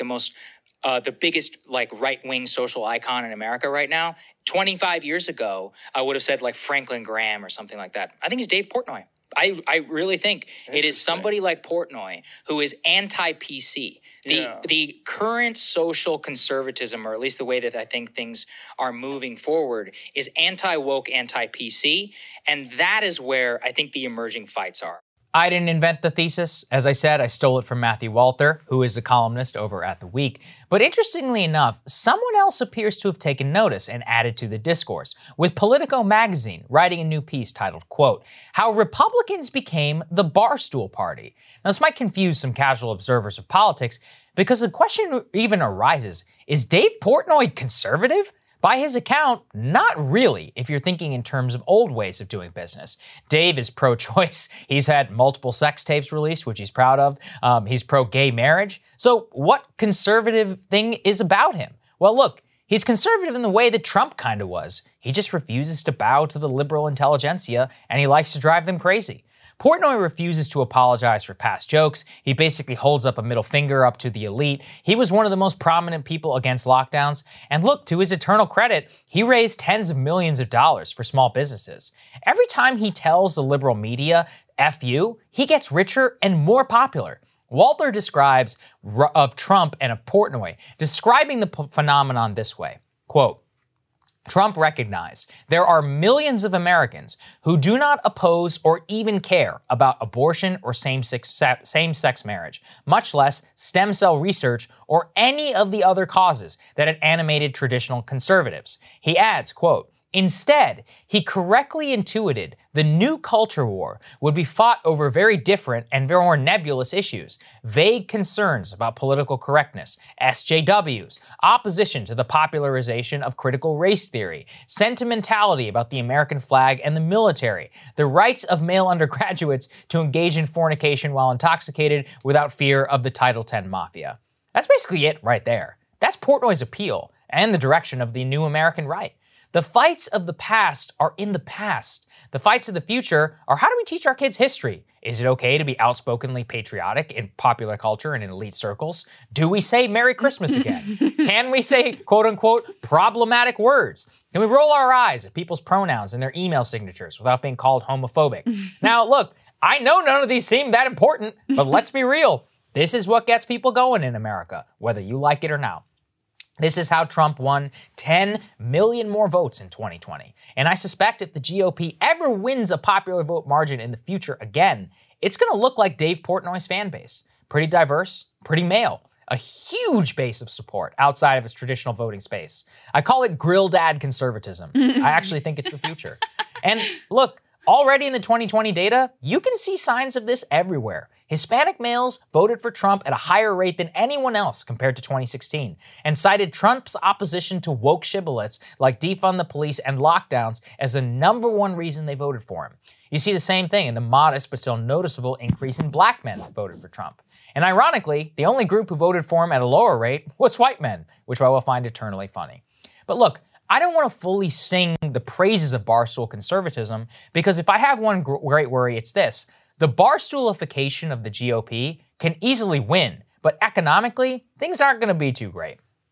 the biggest like right-wing social icon in America right now, 25 years ago, I would have said like Franklin Graham or something like that. I think it's Dave Portnoy. I really think it is somebody like Portnoy who is anti-PC. The current social conservatism, or at least the way that I think things are moving forward, is anti-woke, anti-PC, and that is where I think the emerging fights are. I didn't invent the thesis. As I said, I stole it from Matthew Walther, who is a columnist over at The Week. But interestingly enough, someone else appears to have taken notice and added to the discourse, with Politico magazine writing a new piece titled, quote, How Republicans Became the Barstool Party. Now, this might confuse some casual observers of politics, because the question even arises, is Dave Portnoy conservative? By his account, not really, if you're thinking in terms of old ways of doing business. Dave is pro-choice. He's had multiple sex tapes released, which he's proud of. He's pro-gay marriage. So what conservative thing is about him? Well, look, he's conservative in the way that Trump kind of was. He just refuses to bow to the liberal intelligentsia, and he likes to drive them crazy. Portnoy refuses to apologize for past jokes. He basically holds up a middle finger up to the elite. He was one of the most prominent people against lockdowns. And look, to his eternal credit, he raised tens of millions of dollars for small businesses. Every time he tells the liberal media, F you, he gets richer and more popular. Walther describes of Trump and of Portnoy, describing the phenomenon this way, quote, Trump recognized there are millions of Americans who do not oppose or even care about abortion or same-sex marriage, much less stem cell research or any of the other causes that had animated traditional conservatives. He adds, quote, Instead, he correctly intuited the new culture war would be fought over very different and very more nebulous issues, vague concerns about political correctness, SJWs, opposition to the popularization of critical race theory, sentimentality about the American flag and the military, the rights of male undergraduates to engage in fornication while intoxicated without fear of the Title X mafia. That's basically it right there. That's Portnoy's appeal and the direction of the new American right. The fights of the past are in the past. The fights of the future are how do we teach our kids history? Is it okay to be outspokenly patriotic in popular culture and in elite circles? Do we say Merry Christmas again? Can we say, quote unquote, problematic words? Can we roll our eyes at people's pronouns and their email signatures without being called homophobic? Now, look, I know none of these seem that important, but let's be real. This is what gets people going in America, whether you like it or not. This is how Trump won 10 million more votes in 2020. And I suspect if the GOP ever wins a popular vote margin in the future again, it's going to look like Dave Portnoy's fan base. Pretty diverse, pretty male. A huge base of support outside of its traditional voting space. I call it grill dad conservatism. I actually think it's the future. And look, already in the 2020 data, you can see signs of this everywhere. Hispanic males voted for Trump at a higher rate than anyone else compared to 2016 and cited Trump's opposition to woke shibboleths like defund the police and lockdowns as the number one reason they voted for him. You see the same thing in the modest but still noticeable increase in black men that voted for Trump. And ironically, the only group who voted for him at a lower rate was white men, which I will find eternally funny. But look, I don't want to fully sing the praises of Barstool conservatism because if I have one great worry, it's this. The Barstoolification of the GOP can easily win, but economically, things aren't going to be too great.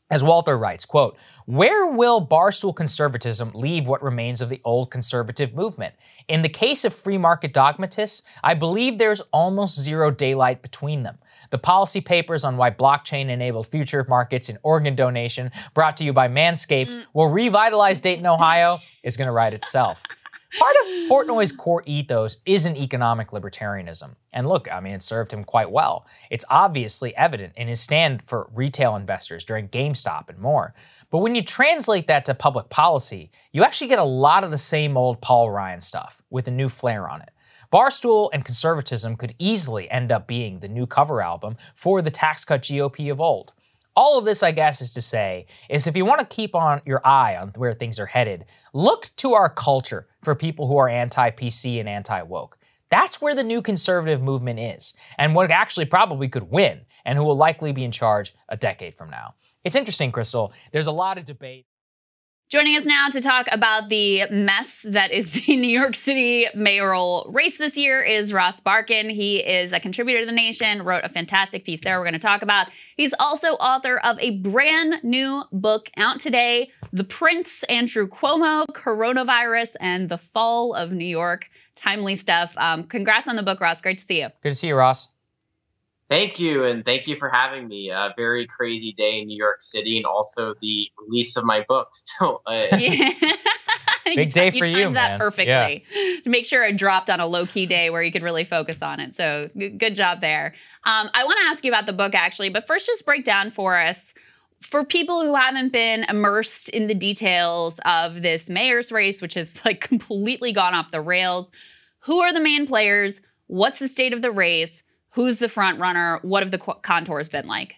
As Walter writes, quote, "Where will barstool conservatism leave what remains of the old conservative movement? In the case of free market dogmatists, I believe there's almost zero daylight between them. The policy papers on why blockchain-enabled future markets in organ donation, brought to you by Manscaped, will revitalize Dayton, Ohio, is going to write itself." Part of Portnoy's core ethos isn't economic libertarianism. And look, I mean, it served him quite well. It's obviously evident in his stand for retail investors during GameStop and more. But when you translate that to public policy, you actually get a lot of the same old Paul Ryan stuff with a new flair on it. Barstool and conservatism could easily end up being the new cover album for the tax cut GOP of old. All of this, I guess, is to say, is if you want to keep on your eye on where things are headed, look to our culture for people who are anti-PC and anti-woke. That's where the new conservative movement is, and what actually probably could win, and who will likely be in charge a decade from now. It's interesting, Crystal. There's a lot of debate. Joining us now to talk about the mess that is the New York City mayoral race this year is Ross Barkan. He is a contributor to The Nation, wrote a fantastic piece there we're going to talk about. He's also author of a brand new book out today, The Prince, Andrew Cuomo, Coronavirus, and the Fall of New York. Timely stuff. Congrats on the book, Ross. Great to see you. Good to see you, Ross. Thank you, and thank you for having me. A very crazy day in New York City, and also the release of my book. So, yeah. Big day for you, timed that man. perfectly. To make sure it dropped on a low-key day where you could really focus on it. So good job there. I want to ask you about the book, actually, but first just break down for us, for people who haven't been immersed in the details of this mayor's race, which has like completely gone off the rails, who are the main players? What's the state of the race? Who's the front runner? What have the contours been like?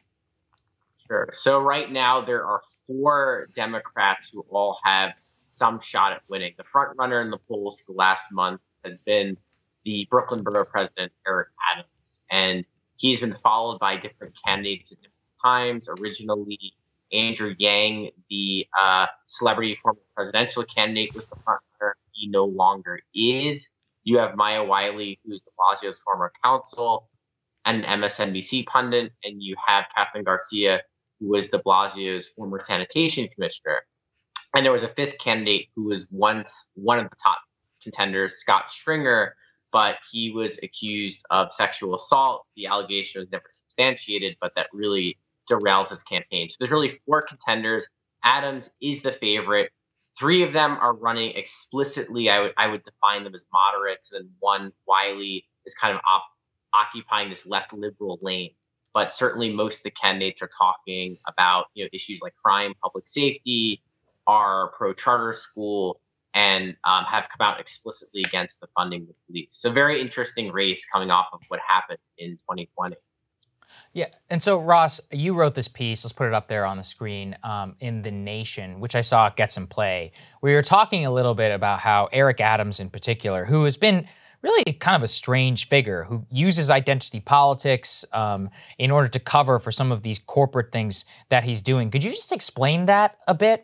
Sure. So right now there are 4 Democrats who all have some shot at winning. The front runner in the polls for the last month has been the Brooklyn Borough President, Eric Adams. And he's been followed by different candidates at different times. Originally, Andrew Yang, the celebrity former presidential candidate, was the front runner. He no longer is. You have Maya Wiley, who's de Blasio's former counsel and an MSNBC pundit, and you have Kathleen Garcia, who was de Blasio's former sanitation commissioner. And there was a 5th candidate who was once one of the top contenders, Scott Stringer, but he was accused of sexual assault. The allegation was never substantiated, but that really derailed his campaign. So there's really 4 contenders. Adams is the favorite. 3 of them are running explicitly. I would define them as moderates, and then one, Wiley, is kind of occupying this left liberal lane. But certainly most of the candidates are talking about issues like crime, public safety, are pro-charter school, and have come out explicitly against the funding of the police. So very interesting race coming off of what happened in 2020. Yeah, and so Ross, you wrote this piece, let's put it up there on the screen, in The Nation, which I saw get some play, where you're talking a little bit about how Eric Adams in particular, who has been really kind of a strange figure, who uses identity politics in order to cover for some of these corporate things that he's doing. Could you just explain that a bit?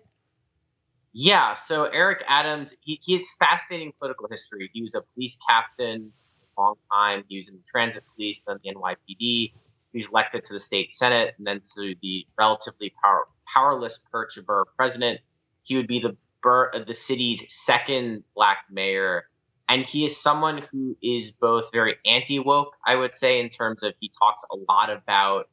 Yeah, so Eric Adams, he has fascinating political history. He was a police captain for a long time. He was in the transit police, then the NYPD. He was elected to the state Senate and then to the relatively powerless perch of borough president. He would be the city's 2nd Black mayor. And he is someone who is both very anti-woke, I would say, in terms of he talks a lot about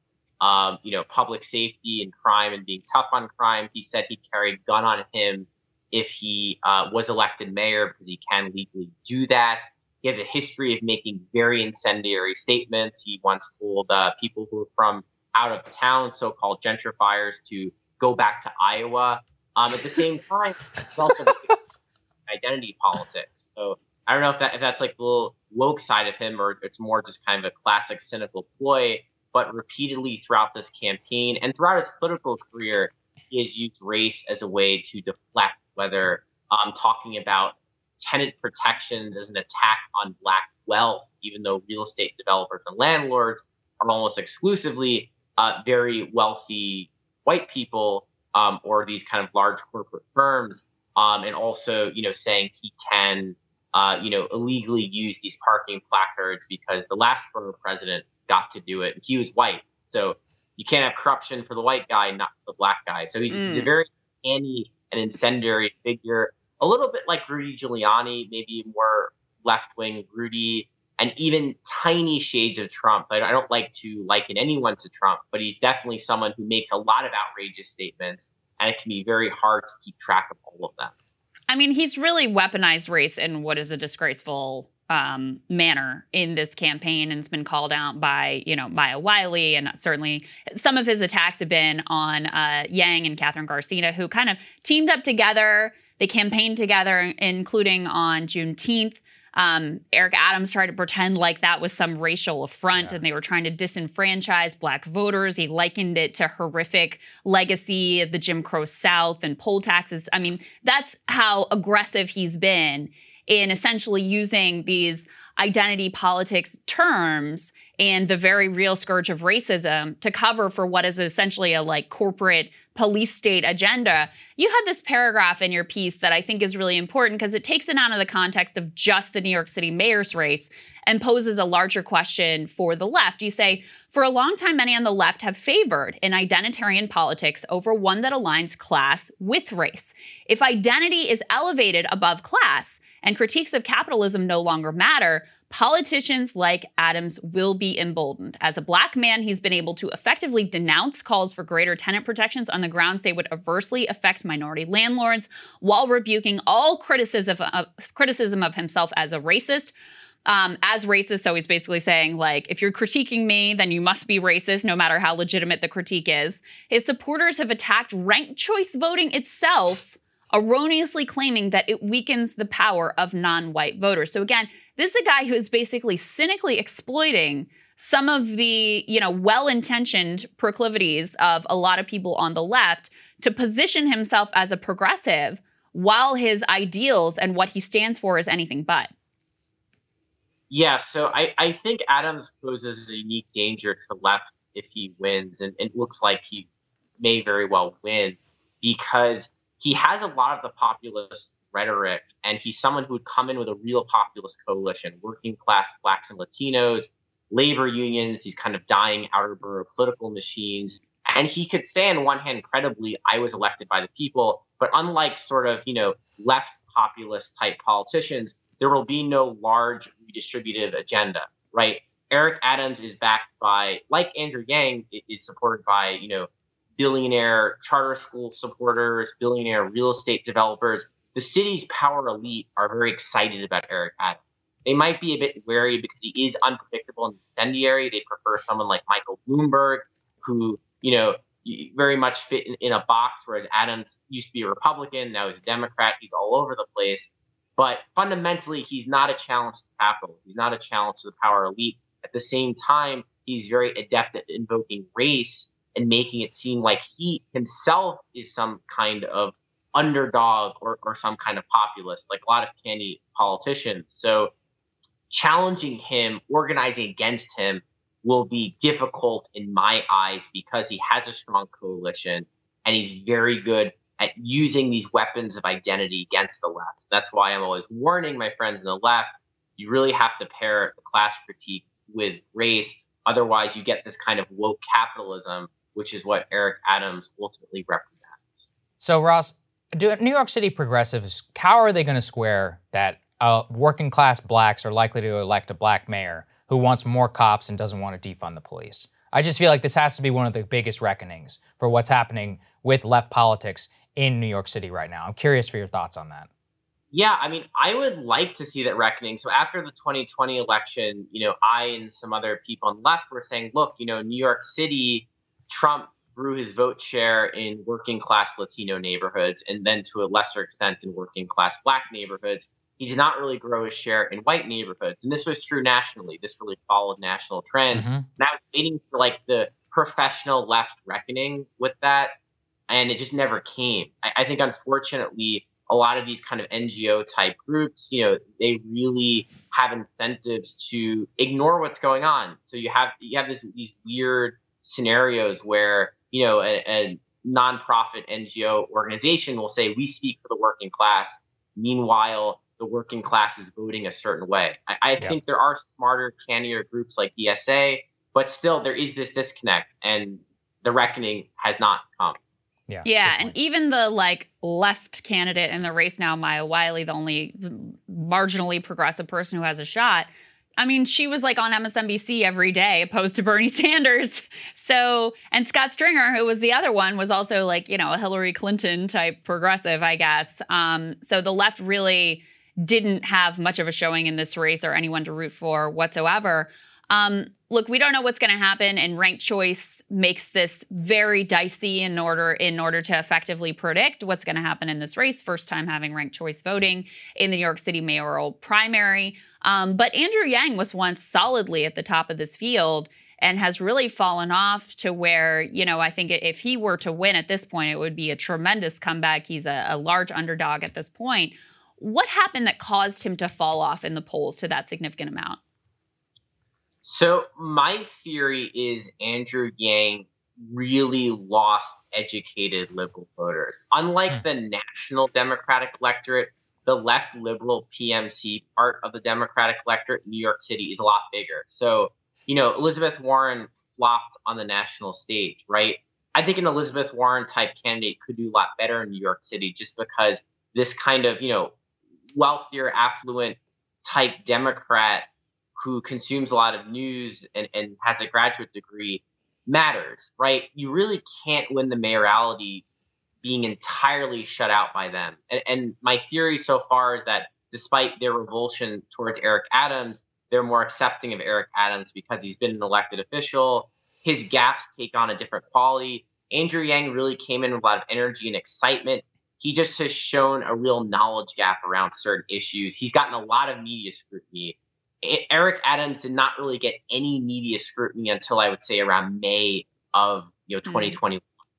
public safety and crime and being tough on crime. He said he'd carry a gun on him if he was elected mayor because he can legally do that. He has a history of making very incendiary statements. He once told people who are from out of town, so-called gentrifiers, to go back to Iowa. At the same time, he's also identity politics. So I don't know if that's like the little woke side of him, or it's more just kind of a classic cynical ploy. But repeatedly throughout this campaign and throughout his political career, he has used race as a way to deflect, whether talking about tenant protections as an attack on Black wealth, even though real estate developers and landlords are almost exclusively very wealthy white people or these kind of large corporate firms, and also, saying he can, illegally use these parking placards because the last borough president got to do it. He was white. So you can't have corruption for the white guy, not for the black guy. So he's a very canny and incendiary figure, a little bit like Rudy Giuliani, maybe more left-wing Rudy, and even tiny shades of Trump. I don't like to liken anyone to Trump, but he's definitely someone who makes a lot of outrageous statements, and it can be very hard to keep track of all of them. I mean, he's really weaponized race in what is a disgraceful manner in this campaign, and it's been called out by, Maya Wiley, and certainly some of his attacks have been on Yang and Catherine Garcia, who kind of teamed up together. They campaigned together, including on Juneteenth. Eric Adams tried to pretend like that was some racial affront and they were trying to disenfranchise black voters. He likened it to horrific legacy of the Jim Crow South and poll taxes. I mean, that's how aggressive he's been in essentially using these identity politics terms and the very real scourge of racism to cover for what is essentially a corporate police state agenda. You had this paragraph in your piece that I think is really important because it takes it out of the context of just the New York City mayor's race and poses a larger question for the left. You say, for a long time, many on the left have favored an identitarian politics over one that aligns class with race. If identity is elevated above class and critiques of capitalism no longer matter, politicians like Adams will be emboldened. As a black man, he's been able to effectively denounce calls for greater tenant protections on the grounds they would adversely affect minority landlords, while rebuking all criticism of himself as a racist. So he's basically saying, if you're critiquing me, then you must be racist, no matter how legitimate the critique is. His supporters have attacked ranked choice voting itself, erroneously claiming that it weakens the power of non-white voters. So again, this is a guy who is basically cynically exploiting some of the, well-intentioned proclivities of a lot of people on the left to position himself as a progressive while his ideals and what he stands for is anything but. Yeah, so I think Adams poses a unique danger to the left if he wins, and it looks like he may very well win because he has a lot of the populist rhetoric, and he's someone who would come in with a real populist coalition, working class blacks and Latinos, labor unions, these kind of dying outer borough political machines. And he could say on one hand, credibly, I was elected by the people. But unlike sort of, left populist type politicians, there will be no large redistributive agenda, right? Eric Adams is backed by, like Andrew Yang, is supported by, billionaire charter school supporters, billionaire real estate developers. The city's power elite are very excited about Eric Adams. They might be a bit wary because he is unpredictable and incendiary. They prefer someone like Michael Bloomberg, who, very much fit in a box, whereas Adams used to be a Republican, now he's a Democrat. He's all over the place. But fundamentally, he's not a challenge to capital. He's not a challenge to the power elite. At the same time, he's very adept at invoking race and making it seem like he himself is some kind of underdog or some kind of populist, like a lot of candy politicians. So challenging him, organizing against him will be difficult in my eyes because he has a strong coalition and he's very good at using these weapons of identity against the left. That's why I'm always warning my friends on the left, you really have to pair the class critique with race. Otherwise, you get this kind of woke capitalism, which is what Eric Adams ultimately represents. So, Ross, do New York City progressives, how are they going to square that working class blacks are likely to elect a black mayor who wants more cops and doesn't want to defund the police? I just feel like this has to be one of the biggest reckonings for what's happening with left politics in New York City right now. I'm curious for your thoughts on that. Yeah, I mean, I would like to see that reckoning. So after the 2020 election, I and some other people on the left were saying, look, New York City, Trump grew his vote share in working class Latino neighborhoods and then to a lesser extent in working class black neighborhoods. He did not really grow his share in white neighborhoods. And this was true nationally. This really followed national trends. And I was waiting for the professional left reckoning with that. And it just never came. I think, unfortunately, a lot of these kind of NGO type groups, they really have incentives to ignore what's going on. So you have these weird scenarios where, a nonprofit NGO organization will say, we speak for the working class. Meanwhile, the working class is voting a certain way. I think there are smarter, cannier groups like DSA, but still there is this disconnect. And the reckoning has not come. Yeah, and even the left candidate in the race now, Maya Wiley, the only marginally progressive person who has a shot, I mean, she was on MSNBC every day opposed to Bernie Sanders. So, and Scott Stringer, who was the other one, was also a Hillary Clinton type progressive, I guess. So the left really didn't have much of a showing in this race or anyone to root for whatsoever. Look, we don't know what's going to happen, and ranked choice makes this very dicey in order to effectively predict what's going to happen in this race. First time having ranked choice voting in the New York City mayoral primary. But Andrew Yang was once solidly at the top of this field and has really fallen off to where, I think if he were to win at this point, it would be a tremendous comeback. He's a large underdog at this point. What happened that caused him to fall off in the polls to that significant amount? So my theory is Andrew Yang really lost educated liberal voters. Unlike the national Democratic electorate, the left liberal PMC part of the Democratic electorate in New York City is a lot bigger. So, Elizabeth Warren flopped on the national stage, right? I think an Elizabeth Warren type candidate could do a lot better in New York City just because this kind of, wealthier, affluent type Democrat who consumes a lot of news and has a graduate degree matters, right? You really can't win the mayoralty being entirely shut out by them. And my theory so far is that despite their revulsion towards Eric Adams, they're more accepting of Eric Adams because he's been an elected official. His gaps take on a different quality. Andrew Yang really came in with a lot of energy and excitement. He just has shown a real knowledge gap around certain issues. He's gotten a lot of media scrutiny. Eric Adams did not really get any media scrutiny until I would say around May of 2021.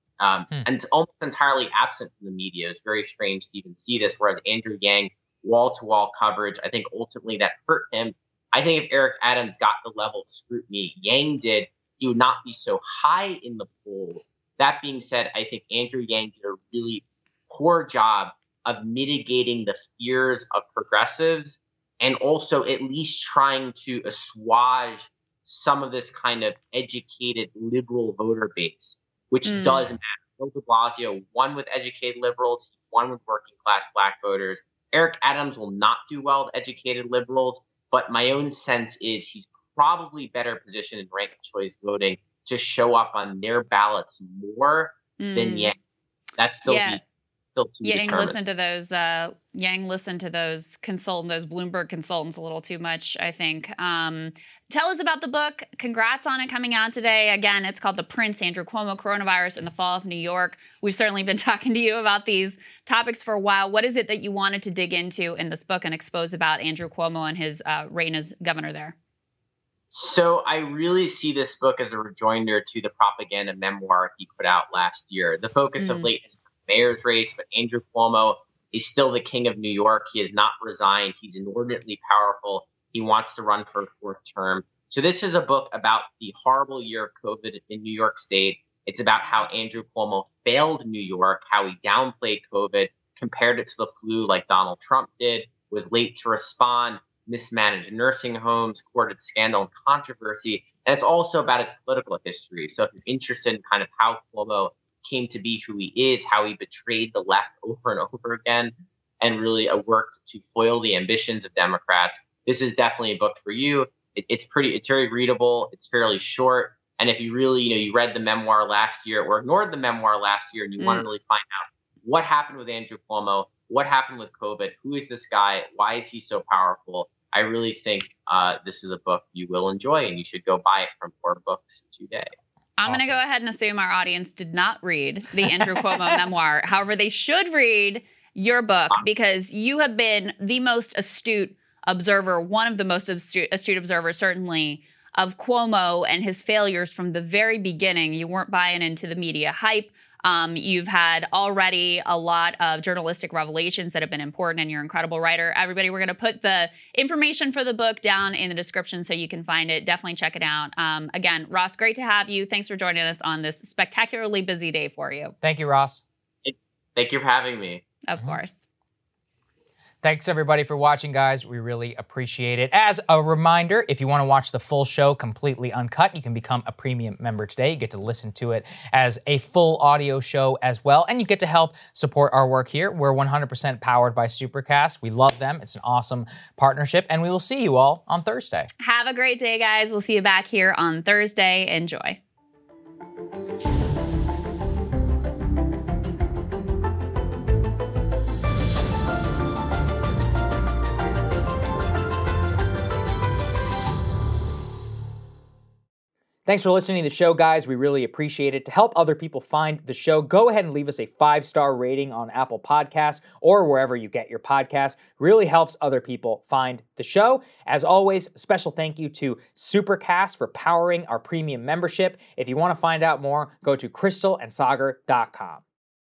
And it's almost entirely absent from the media. It's very strange to even see this, whereas Andrew Yang, wall-to-wall coverage, I think ultimately that hurt him. I think if Eric Adams got the level of scrutiny Yang did, he would not be so high in the polls. That being said, I think Andrew Yang did a really poor job of mitigating the fears of progressives and also at least trying to assuage some of this kind of educated liberal voter base, which does matter. Bill de Blasio won with educated liberals. He won with working class Black voters. Eric Adams will not do well with educated liberals, but my own sense is he's probably better positioned in ranked choice voting to show up on their ballots more than Yang. That's still Yang listened to those. Yang listened to those Bloomberg consultants a little too much, I think. Tell us about the book. Congrats on it coming out today. Again, it's called The Prince, Andrew Cuomo, Coronavirus and the Fall of New York. We've certainly been talking to you about these topics for a while. What is it that you wanted to dig into in this book and expose about Andrew Cuomo and his reign as governor there? So I really see this book as a rejoinder to the propaganda memoir he put out last year. The focus of late has been the mayor's race, but Andrew Cuomo is still the king of New York. He has not resigned. He's inordinately powerful. He wants to run for a fourth term. So this is a book about the horrible year of COVID in New York State. It's about how Andrew Cuomo failed New York, how he downplayed COVID, compared it to the flu like Donald Trump did, was late to respond, mismanaged nursing homes, courted scandal and controversy. And it's also about its political history. So if you're interested in kind of how Cuomo came to be who he is, how he betrayed the left over and over again, and really worked to foil the ambitions of Democrats, this is definitely a book for you. It's very readable. It's fairly short. And if you really, you read the memoir last year or ignored the memoir last year and you want to really find out what happened with Andrew Cuomo, what happened with COVID, who is this guy, why is he so powerful, I really think this is a book you will enjoy and you should go buy it from Four Books today. I'm going to go ahead and assume our audience did not read the Andrew Cuomo memoir. However, they should read your book because you have been the most astute observer, one of the most astute observers, certainly, of Cuomo and his failures from the very beginning. You weren't buying into the media hype. You've had already a lot of journalistic revelations that have been important, and you're an incredible writer. Everybody, we're going to put the information for the book down in the description so you can find it. Definitely check it out. Again, Ross, great to have you. Thanks for joining us on this spectacularly busy day for you. Thank you, Ross. Thank you for having me. Of course. Thanks everybody for watching, guys. We really appreciate it. As a reminder, if you want to watch the full show completely uncut, you can become a premium member today. You get to listen to it as a full audio show as well, and you get to help support our work here. We're 100% powered by Supercast. We love them. It's an awesome partnership, and we will see you all on Thursday. Have a great day, guys. We'll see you back here on Thursday. Enjoy. Thanks for listening to the show, guys. We really appreciate it. To help other people find the show, go ahead and leave us a 5-star rating on Apple Podcasts or wherever you get your podcasts. Really helps other people find the show. As always, special thank you to Supercast for powering our premium membership. If you want to find out more, go to crystalandsagar.com.